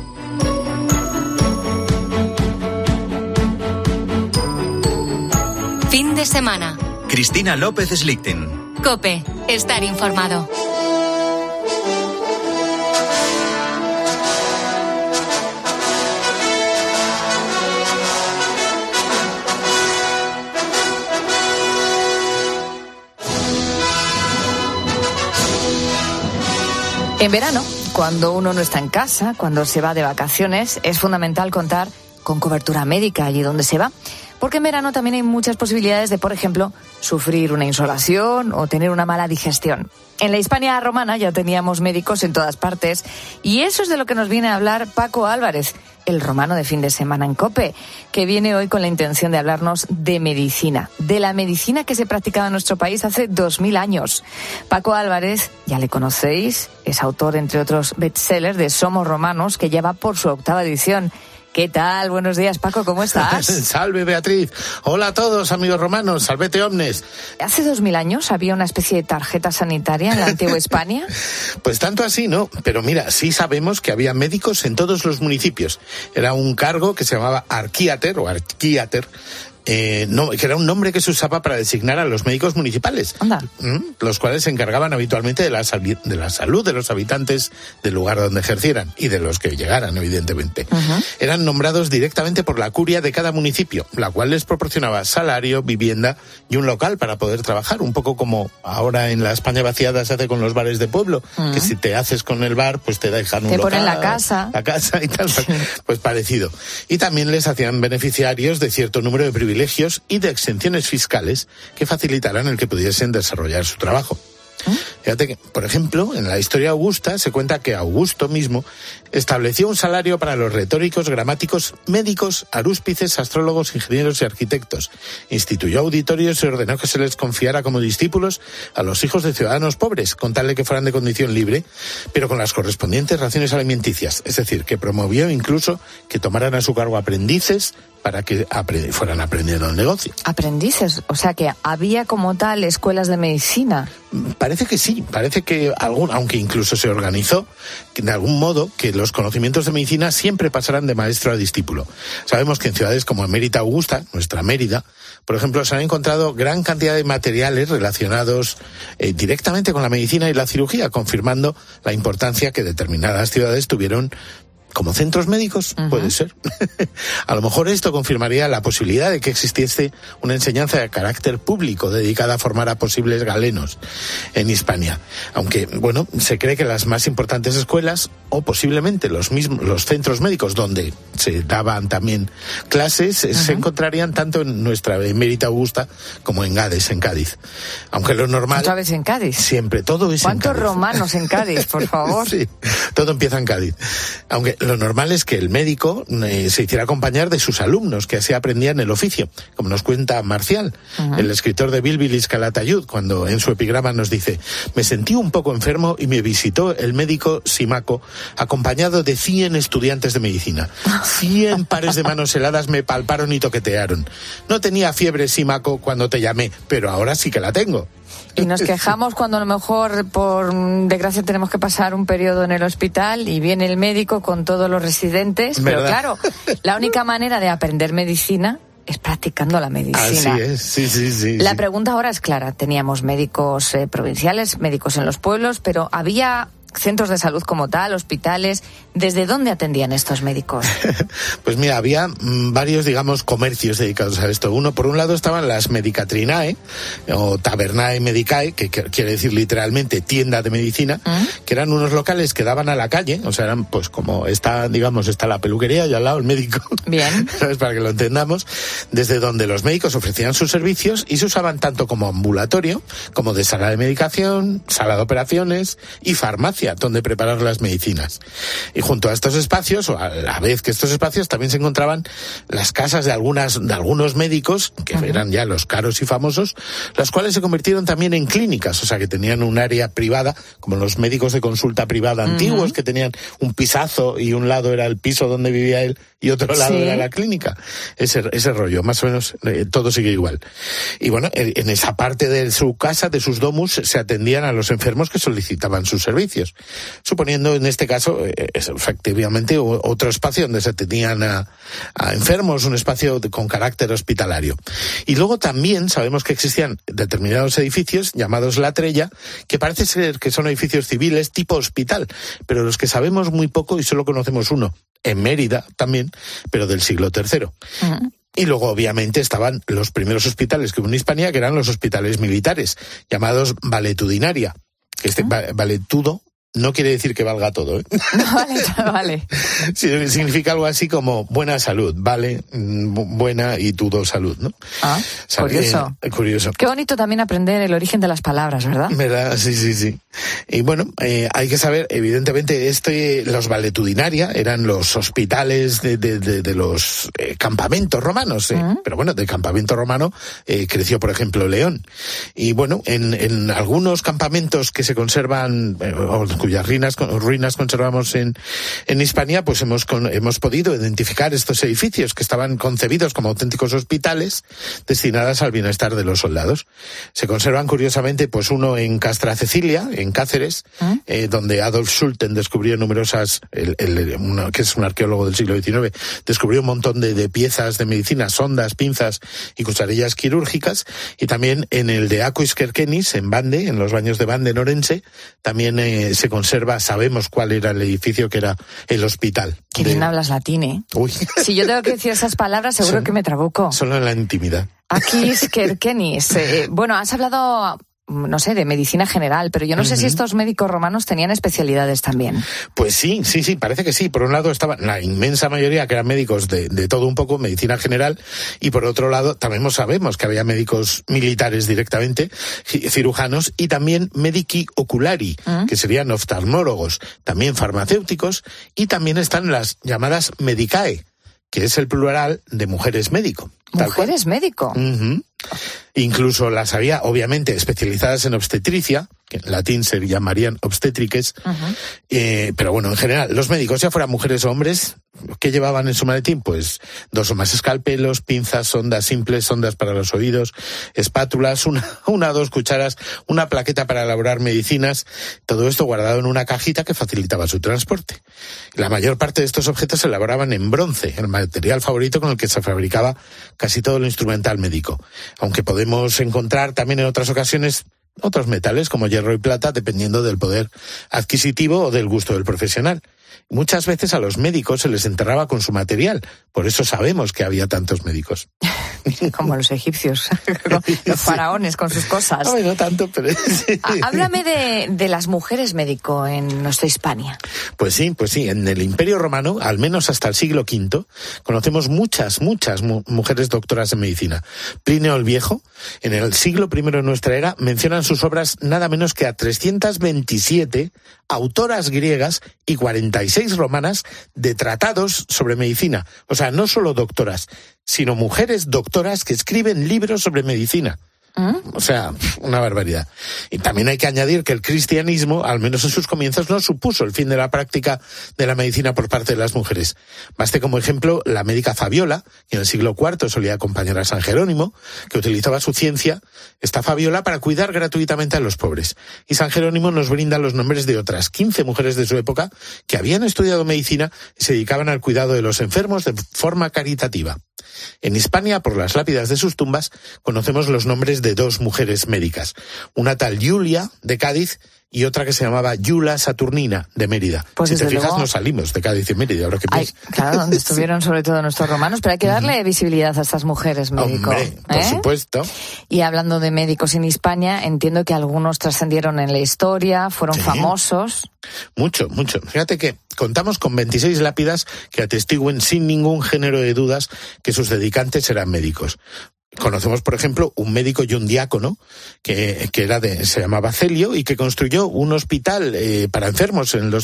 Fin de semana. Cristina López Slichting. COPE. Estar informado. En verano, cuando uno no está en casa, cuando se va de vacaciones, es fundamental contar con cobertura médica allí donde se va. Porque en verano también hay muchas posibilidades de, por ejemplo, sufrir una insolación o tener una mala digestión. En la Hispania romana ya teníamos médicos en todas partes y eso es de lo que nos viene a hablar Paco Álvarez, el romano de fin de semana en COPE, que viene hoy con la intención de hablarnos de medicina, de la medicina que se practicaba en nuestro país hace 2000 años. Paco Álvarez, ya le conocéis, es autor, entre otros bestsellers, de Somos Romanos, que lleva por su 8ª edición. ¿Qué tal? Buenos días, Paco, ¿cómo estás? Salve, Beatriz. Hola a todos, amigos romanos. Salvete omnes. ¿Hace 2000 años había una especie de tarjeta sanitaria en la antigua Hispania? Pues tanto así, ¿no? Pero mira, sí sabemos que había médicos en todos los municipios. Era un cargo que se llamaba arquíater o arquíater. Que era un nombre que se usaba para designar a los médicos municipales, los cuales se encargaban habitualmente de la salud de los habitantes del lugar donde ejercieran y de los que llegaran, evidentemente. Eran nombrados directamente por la curia de cada municipio, la cual les proporcionaba salario, vivienda y un local para poder trabajar, un poco como ahora en la España vaciada se hace con los bares de pueblo, que si te haces con el bar, pues te dejan un local. Te ponen la casa y tal, pues parecido. Y también les hacían beneficiarios de cierto número de privilegios y de exenciones fiscales que facilitaran el que pudiesen desarrollar su trabajo. Fíjate que, por ejemplo, en la historia augusta se cuenta que Augusto mismo estableció un salario para los retóricos, gramáticos, médicos, arúspices, astrólogos, ingenieros y arquitectos. Instituyó auditorios y ordenó que se les confiara como discípulos a los hijos de ciudadanos pobres, con tal de que fueran de condición libre, pero con las correspondientes raciones alimenticias. Es decir, que promovió incluso que tomaran a su cargo aprendices para que fueran aprendiendo el negocio. ¿Aprendices? O sea, que había como tal escuelas de medicina. Parece que sí, parece que aunque incluso se organizó de algún modo que los conocimientos de medicina siempre pasarán de maestro a discípulo. Sabemos que en ciudades como Mérida Augusta, nuestra Mérida, por ejemplo, se han encontrado gran cantidad de materiales relacionados directamente con la medicina y la cirugía, confirmando la importancia que determinadas ciudades tuvieron como centros médicos, puede ser. A lo mejor esto confirmaría la posibilidad de que existiese una enseñanza de carácter público dedicada a formar a posibles galenos en Hispania. Aunque, bueno, se cree que las más importantes escuelas, o posiblemente los centros médicos donde se daban también clases, se encontrarían tanto en nuestra Mérida Augusta como en Gades, en Cádiz. Aunque lo normal... ¿Otra vez en Cádiz? Siempre, todo es en Cádiz. ¿Cuántos romanos en Cádiz, por favor? Sí, todo empieza en Cádiz. Aunque lo normal es que el médico se hiciera acompañar de sus alumnos, que así aprendían el oficio, como nos cuenta Marcial, el escritor de Bilbilis Calatayud, cuando en su epigrama nos dice: me sentí un poco enfermo y me visitó el médico Simaco, acompañado de 100 estudiantes de medicina. 100 pares de manos heladas me palparon y toquetearon. No tenía fiebre, Simaco, cuando te llamé, pero ahora sí que la tengo. Y nos quejamos cuando a lo mejor, por desgracia, tenemos que pasar un periodo en el hospital y viene el médico con todos los residentes. ¿Verdad? Pero claro, la única manera de aprender medicina es practicando la medicina. Así es, sí. La pregunta ahora es clara. Teníamos médicos provinciales, médicos en los pueblos, pero había centros de salud como tal, hospitales. ¿Desde dónde atendían estos médicos? Pues mira, había varios, digamos, comercios dedicados a esto. Uno, por un lado, estaban las Medicatrinae, o Tabernae Medicae, que quiere decir literalmente tienda de medicina, que eran unos locales que daban a la calle, o sea, eran pues como está la peluquería y al lado el médico. Bien. ¿Sabes? Para que lo entendamos, desde donde los médicos ofrecían sus servicios y se usaban tanto como ambulatorio, como de sala de medicación, sala de operaciones y farmacia, donde preparar las medicinas. Y junto a estos espacios, o a la vez que estos espacios, también se encontraban las casas de algunos médicos, que eran ya los caros y famosos, las cuales se convirtieron también en clínicas, o sea que tenían un área privada, como los médicos de consulta privada antiguos, que tenían un pisazo y un lado era el piso donde vivía él y otro lado era la clínica. Ese rollo, más o menos todo sigue igual. Y bueno, en esa parte de su casa, de sus domus, se atendían a los enfermos que solicitaban sus servicios, suponiendo en este caso efectivamente otro espacio donde se atendían a enfermos, un espacio con carácter hospitalario. Y luego también sabemos que existían determinados edificios llamados La Trella, que parece ser que son edificios civiles tipo hospital, pero los que sabemos muy poco y solo conocemos uno, en Mérida también, pero del siglo III. Y luego, obviamente, estaban los primeros hospitales que hubo en Hispania, que eran los hospitales militares, llamados valetudinaria. Valetudo no quiere decir que valga todo, ¿eh? No, vale. Sí, significa algo así como buena salud, vale, buena y tudo salud, ¿no? Curioso. Curioso. Qué bonito también aprender el origen de las palabras, ¿verdad? ¿Verdad? Sí. Y bueno, hay que saber, evidentemente, los valetudinaria eran los hospitales de los campamentos romanos, pero bueno, del campamento romano creció, por ejemplo, León. Y bueno, en algunos campamentos que se conservan, cuyas ruinas conservamos en Hispania, pues hemos podido identificar estos edificios que estaban concebidos como auténticos hospitales destinados al bienestar de los soldados. Se conservan, curiosamente, pues uno en Castra Cecilia, en Cáceres, donde Adolf Schulten descubrió numerosas, que es un arqueólogo del siglo XIX, descubrió un montón de piezas de medicina, sondas, pinzas y cucharillas quirúrgicas, y también en el de Aquisquerquenis, en Bande, en los baños de Bande, en Orense, también se conserva, sabemos cuál era el edificio que era el hospital. Qué bien hablas latín, ¿eh? Uy. Si yo tengo que decir esas palabras, seguro que me trabuco. Solo en la intimidad. Aquisquerquenis. Bueno, has hablado, no sé, de medicina general, pero yo no sé si estos médicos romanos tenían especialidades también. Pues sí, parece que sí. Por un lado estaban la inmensa mayoría que eran médicos de todo un poco, medicina general, y por otro lado también sabemos que había médicos militares directamente, cirujanos, y también medici oculari, que serían oftalmólogos, también farmacéuticos, y también están las llamadas medicae, que es el plural de mujeres médico. ¿Mujeres médico? Incluso las había, obviamente, especializadas en obstetricia, que en latín se llamarían obstétriques, pero bueno, en general, los médicos, ya fueran mujeres o hombres, ¿qué llevaban en su maletín? Pues 2 o más escalpelos, pinzas, sondas simples, sondas para los oídos, espátulas, una o 2 cucharas, una plaqueta para elaborar medicinas, todo esto guardado en una cajita que facilitaba su transporte. La mayor parte de estos objetos se elaboraban en bronce, el material favorito con el que se fabricaba casi todo lo instrumental médico, aunque podemos encontrar también en otras ocasiones otros metales como hierro y plata, dependiendo del poder adquisitivo o del gusto del profesional. Muchas veces a los médicos se les enterraba con su material, por eso sabemos que había tantos médicos. Como los egipcios, los faraones con sus cosas. No, no tanto, pero... Sí. Háblame de las mujeres médico en nuestra Hispania. Pues sí, en el Imperio Romano, al menos hasta el siglo V, conocemos muchas mujeres doctoras en medicina. Plinio el Viejo, en el siglo I de nuestra era, menciona en sus obras nada menos que a 327 autoras griegas y 46 romanas de tratados sobre medicina. O sea, no solo doctoras, sino mujeres doctoras que escriben libros sobre medicina. O sea, una barbaridad. Y también hay que añadir que el cristianismo, al menos en sus comienzos, no supuso el fin de la práctica de la medicina por parte de las mujeres. Baste como ejemplo la médica Fabiola, que en el siglo IV solía acompañar a San Jerónimo, que utilizaba su ciencia, esta Fabiola, para cuidar gratuitamente a los pobres. Y San Jerónimo nos brinda los nombres de otras 15 mujeres de su época que habían estudiado medicina y se dedicaban al cuidado de los enfermos de forma caritativa. En Hispania, por las lápidas de sus tumbas, conocemos los nombres de 2 mujeres médicas. Una tal Julia, de Cádiz, y otra que se llamaba Iula Saturnina, de Mérida. Pues si te fijas, luego... no salimos de Cádiz y Mérida, ahora que piensas. Claro, donde estuvieron sobre todo nuestros romanos, pero hay que darle visibilidad a estas mujeres médicos. Hombre, por supuesto. Y hablando de médicos en Hispania, entiendo que algunos trascendieron en la historia, fueron famosos. Mucho. Fíjate que contamos con 26 lápidas que atestiguen sin ningún género de dudas que sus dedicantes eran médicos. Conocemos, por ejemplo, un médico y un diácono que se llamaba Celio y que construyó un hospital para enfermos en el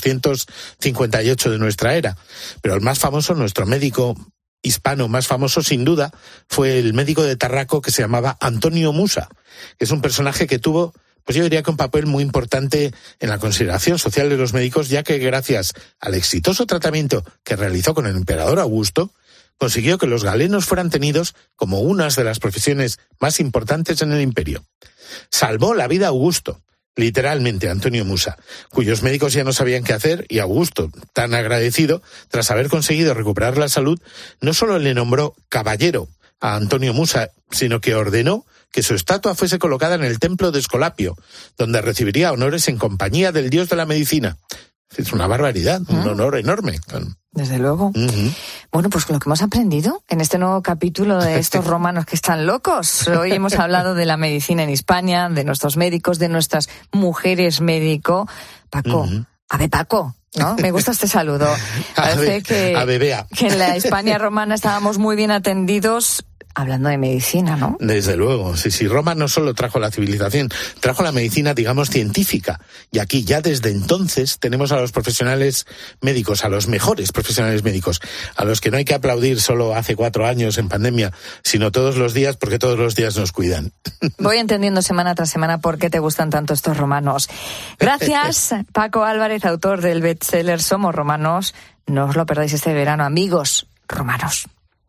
258 de nuestra era. Pero el más famoso, nuestro médico hispano más famoso, sin duda, fue el médico de Tarraco que se llamaba Antonio Musa, que es un personaje que tuvo, pues yo diría que un papel muy importante en la consideración social de los médicos, ya que gracias al exitoso tratamiento que realizó con el emperador Augusto, consiguió que los galenos fueran tenidos como unas de las profesiones más importantes en el imperio. Salvó la vida a Augusto, literalmente, Antonio Musa, cuyos médicos ya no sabían qué hacer, y Augusto, tan agradecido, tras haber conseguido recuperar la salud, no solo le nombró caballero a Antonio Musa, sino que ordenó que su estatua fuese colocada en el templo de Escolapio, donde recibiría honores en compañía del dios de la medicina. Es una barbaridad, un honor enorme. Desde luego. Bueno, pues lo que hemos aprendido en este nuevo capítulo de estos romanos que están locos. Hoy hemos hablado de la medicina en Hispania, de nuestros médicos, de nuestras mujeres médico. Paco, a ver, Paco, ¿no? Me gusta este saludo. Parece que en la Hispania romana estábamos muy bien atendidos. Hablando de medicina, ¿no? Desde luego, sí. Roma no solo trajo la civilización, trajo la medicina, digamos, científica. Y aquí ya desde entonces tenemos a los profesionales médicos, a los mejores profesionales médicos, a los que no hay que aplaudir solo hace 4 años en pandemia, sino todos los días, porque todos los días nos cuidan. Voy entendiendo semana tras semana por qué te gustan tanto estos romanos. Gracias, Paco Álvarez, autor del bestseller Somos Romanos. No os lo perdáis este verano, amigos romanos.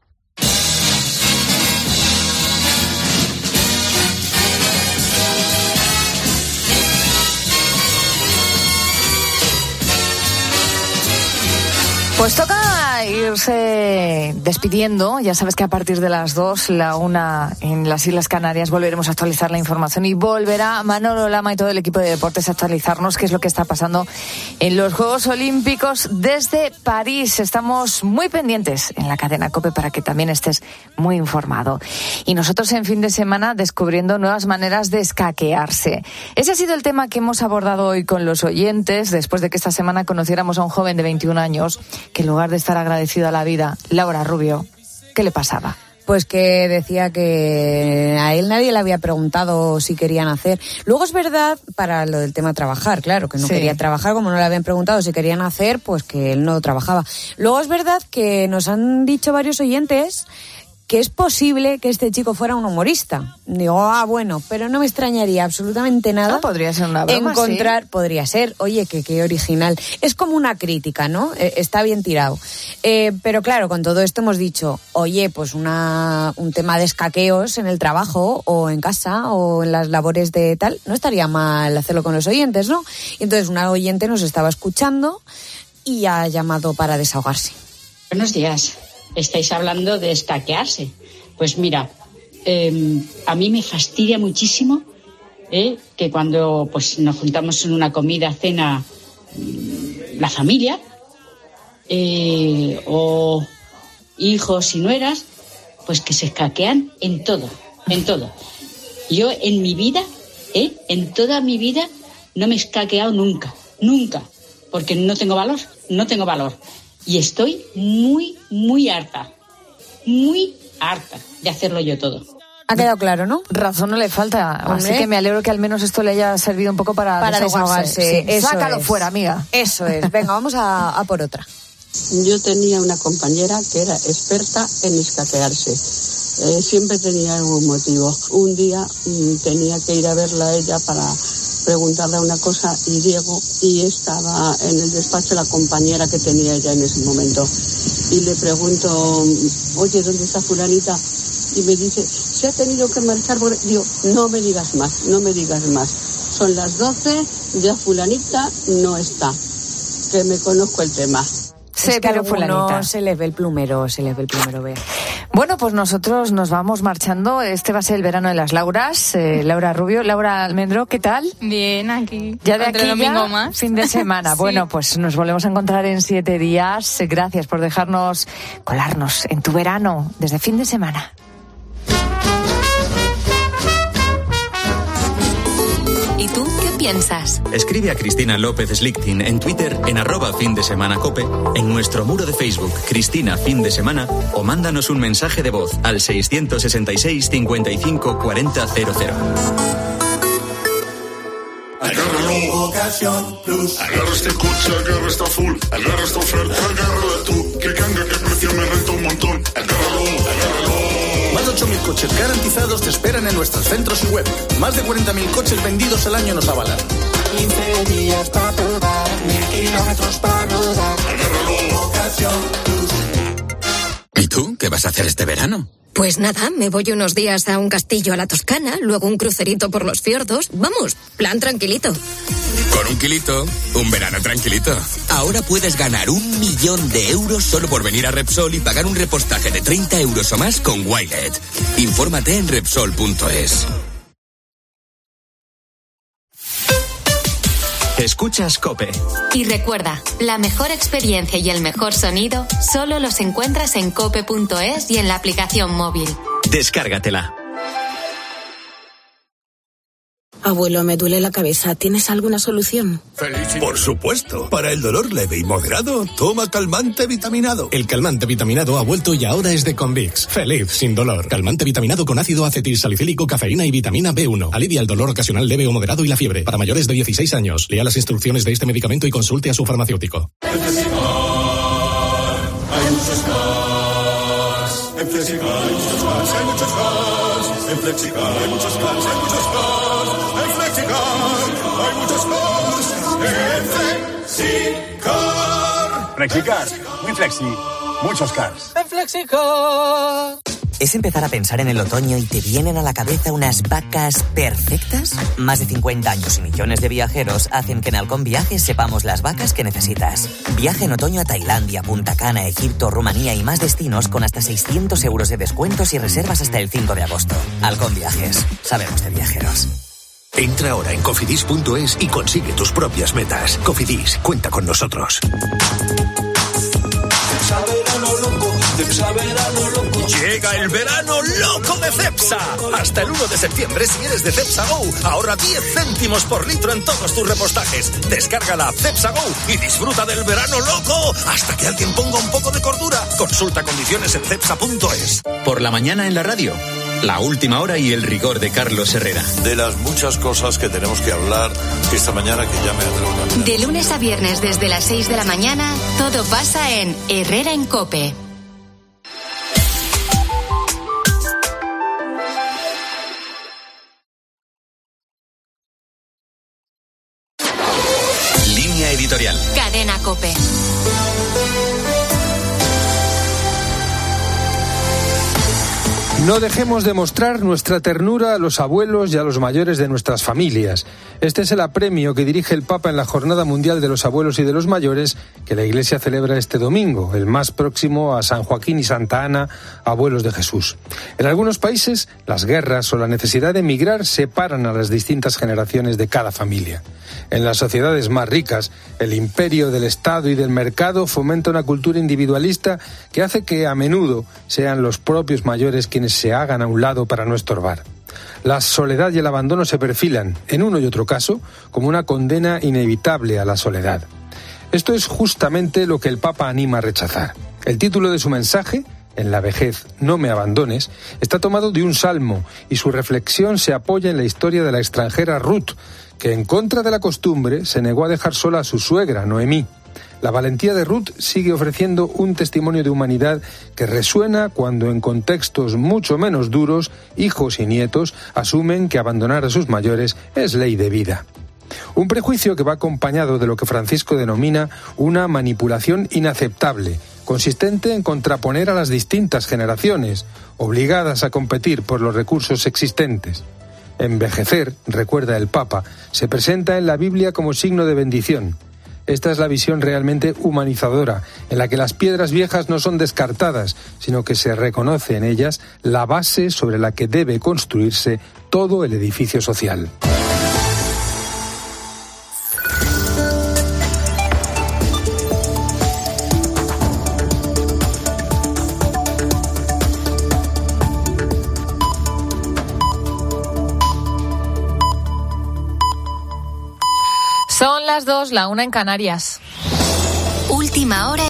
Pues toca irse despidiendo. Ya sabes que a partir de las 2, la 1 en las Islas Canarias, volveremos a actualizar la información y volverá Manolo Lama y todo el equipo de deportes a actualizarnos qué es lo que está pasando en los Juegos Olímpicos desde París. Estamos muy pendientes en la cadena COPE para que también estés muy informado. Y nosotros en fin de semana descubriendo nuevas maneras de escaquearse. Ese ha sido el tema que hemos abordado hoy con los oyentes, después de que esta semana conociéramos a un joven de 21 años que en lugar de estar agradecido a la vida, Laura Rubio, ¿qué le pasaba? Pues que decía que a él nadie le había preguntado si querían hacer. Luego es verdad, para lo del tema trabajar, claro, que no quería trabajar, como no le habían preguntado si querían hacer, pues que él no trabajaba. Luego es verdad que nos han dicho varios oyentes que es posible que este chico fuera un humorista. Digo, bueno, pero no me extrañaría absolutamente nada. Podría ser una broma, encontrar, podría ser, oye, qué original. Es como una crítica, ¿no? Está bien tirado. Pero claro, con todo esto hemos dicho, oye, pues un tema de escaqueos en el trabajo o en casa o en las labores de tal, no estaría mal hacerlo con los oyentes, ¿no? Y entonces una oyente nos estaba escuchando y ha llamado para desahogarse. Buenos días. Estáis hablando de escaquearse. Pues mira, a mí me fastidia muchísimo que cuando pues nos juntamos en una comida, cena, la familia, o hijos y nueras, pues que se escaquean en todo. Yo en mi vida, en toda mi vida, no me he escaqueado nunca, porque no tengo valor. Y estoy muy, muy harta de hacerlo yo todo. Ha quedado claro, ¿no? Razón no le falta. Hombre. Así que me alegro que al menos esto le haya servido un poco para desahogarse. Sí, sácalo fuera, amiga. Eso es. Venga, vamos a por otra. Yo tenía una compañera que era experta en escaquearse. Siempre tenía algún motivo. Un día tenía que ir a verla a ella para preguntarle una cosa y llego y estaba en el despacho la compañera que tenía ella en ese momento. Y le pregunto, oye, ¿dónde está fulanita? Y me dice, se ha tenido que marchar. Digo, no me digas más. Son las 12, ya fulanita no está. Que me conozco el tema. Es que a algunos se les ve el plumero, ve. Bueno, pues nosotros nos vamos marchando. Este va a ser el verano de las Lauras. Laura Rubio, Laura Almendro, ¿qué tal? Bien, aquí. Ya de aquí domingo ya, más. fin de semana. Sí. Bueno, pues nos volvemos a encontrar en 7 días. Gracias por dejarnos colarnos en tu verano desde fin de semana. ¿Y tú qué piensas? Escribe a Cristina López Slichting en Twitter en @findesemanacope, en nuestro muro de Facebook Cristina Fin de Semana, o mándanos un mensaje de voz al 666 55 40 00. Agárralo, Ocasión Plus. Agarra este coche, agarra esta full. Agarra esta oferta, agárrala tú. Que canga, que precio me renta un montón. Agárralo. Más de 8.000 coches garantizados te esperan en nuestros centros y web. Más de 40.000 coches vendidos al año nos avalan. 15 días para probar, 1.000 kilómetros para rodar. Agárralo, Ocasión Plus. ¿Y tú qué vas a hacer este verano? Pues nada, me voy unos días a un castillo a la Toscana, luego un crucerito por los fiordos. Vamos, plan tranquilito. Con un kilito, un verano tranquilito. Ahora puedes ganar 1 millón de euros solo por venir a Repsol y pagar un repostaje de 30 euros o más con Wilet. Infórmate en Repsol.es. Escuchas COPE. Y recuerda, la mejor experiencia y el mejor sonido solo los encuentras en cope.es y en la aplicación móvil. Descárgatela. Abuelo, me duele la cabeza. ¿Tienes alguna solución? Por supuesto. Para el dolor leve y moderado, toma calmante vitaminado. El calmante vitaminado ha vuelto y ahora es de Convix. Feliz, sin dolor. Calmante vitaminado con ácido acetilsalicílico, cafeína y vitamina B1. Alivia el dolor ocasional leve o moderado y la fiebre. Para mayores de 16 años. Lea las instrucciones de este medicamento y consulte a su farmacéutico. Hay muchos cars. En Flexicar hay muchos cars. Hay muchos cars. En Flexicar hay muchos cars. Hay muchos cars. En Flexicar hay muchos cars. En Flexicar. Flexicar. Muy flexi. Muchos cars. En Flexicar. ¿Es empezar a pensar en el otoño y te vienen a la cabeza unas vacas perfectas? Más de 50 años y millones de viajeros hacen que en Halcón Viajes sepamos las vacas que necesitas. Viaja en otoño a Tailandia, Punta Cana, Egipto, Rumanía y más destinos con hasta 600 euros de descuentos y reservas hasta el 5 de agosto. Halcón Viajes. Sabemos de viajeros. Entra ahora en cofidis.es y consigue tus propias metas. Cofidis, cuenta con nosotros. Llega el verano loco de Cepsa. Hasta el 1 de septiembre, si eres de Cepsa Go, ahorra 10 céntimos por litro en todos tus repostajes. Descarga la Cepsa Go y disfruta del verano loco hasta que alguien ponga un poco de cordura. Consulta condiciones en cepsa.es. Por la mañana en la radio. La última hora y el rigor de Carlos Herrera. De las muchas cosas que tenemos que hablar esta mañana que ya me atrevo a cambiar. De lunes a viernes desde las 6 de la mañana, todo pasa en Herrera en COPE. Línea editorial. Cadena COPE. No dejemos de mostrar nuestra ternura a los abuelos y a los mayores de nuestras familias. Este es el apremio que dirige el Papa en la Jornada Mundial de los Abuelos y de los Mayores, que la Iglesia celebra este domingo, el más próximo a San Joaquín y Santa Ana, abuelos de Jesús. En algunos países, las guerras o la necesidad de emigrar separan a las distintas generaciones de cada familia. En las sociedades más ricas, el imperio del Estado y del mercado fomenta una cultura individualista que hace que a menudo sean los propios mayores quienes se hagan a un lado para no estorbar. La soledad y el abandono se perfilan, en uno y otro caso, como una condena inevitable a la soledad. Esto es justamente lo que el Papa anima a rechazar. El título de su mensaje, En la vejez no me abandones, está tomado de un salmo y su reflexión se apoya en la historia de la extranjera Ruth, que en contra de la costumbre se negó a dejar sola a su suegra, Noemí. La valentía de Ruth sigue ofreciendo un testimonio de humanidad que resuena cuando en contextos mucho menos duros, hijos y nietos asumen que abandonar a sus mayores es ley de vida. Un prejuicio que va acompañado de lo que Francisco denomina una manipulación inaceptable, consistente en contraponer a las distintas generaciones, obligadas a competir por los recursos existentes. Envejecer, recuerda el Papa, se presenta en la Biblia como signo de bendición. Esta es la visión realmente humanizadora, en la que las piedras viejas no son descartadas, sino que se reconoce en ellas la base sobre la que debe construirse todo el edificio social. Son las 2, la 1 en Canarias. Última hora.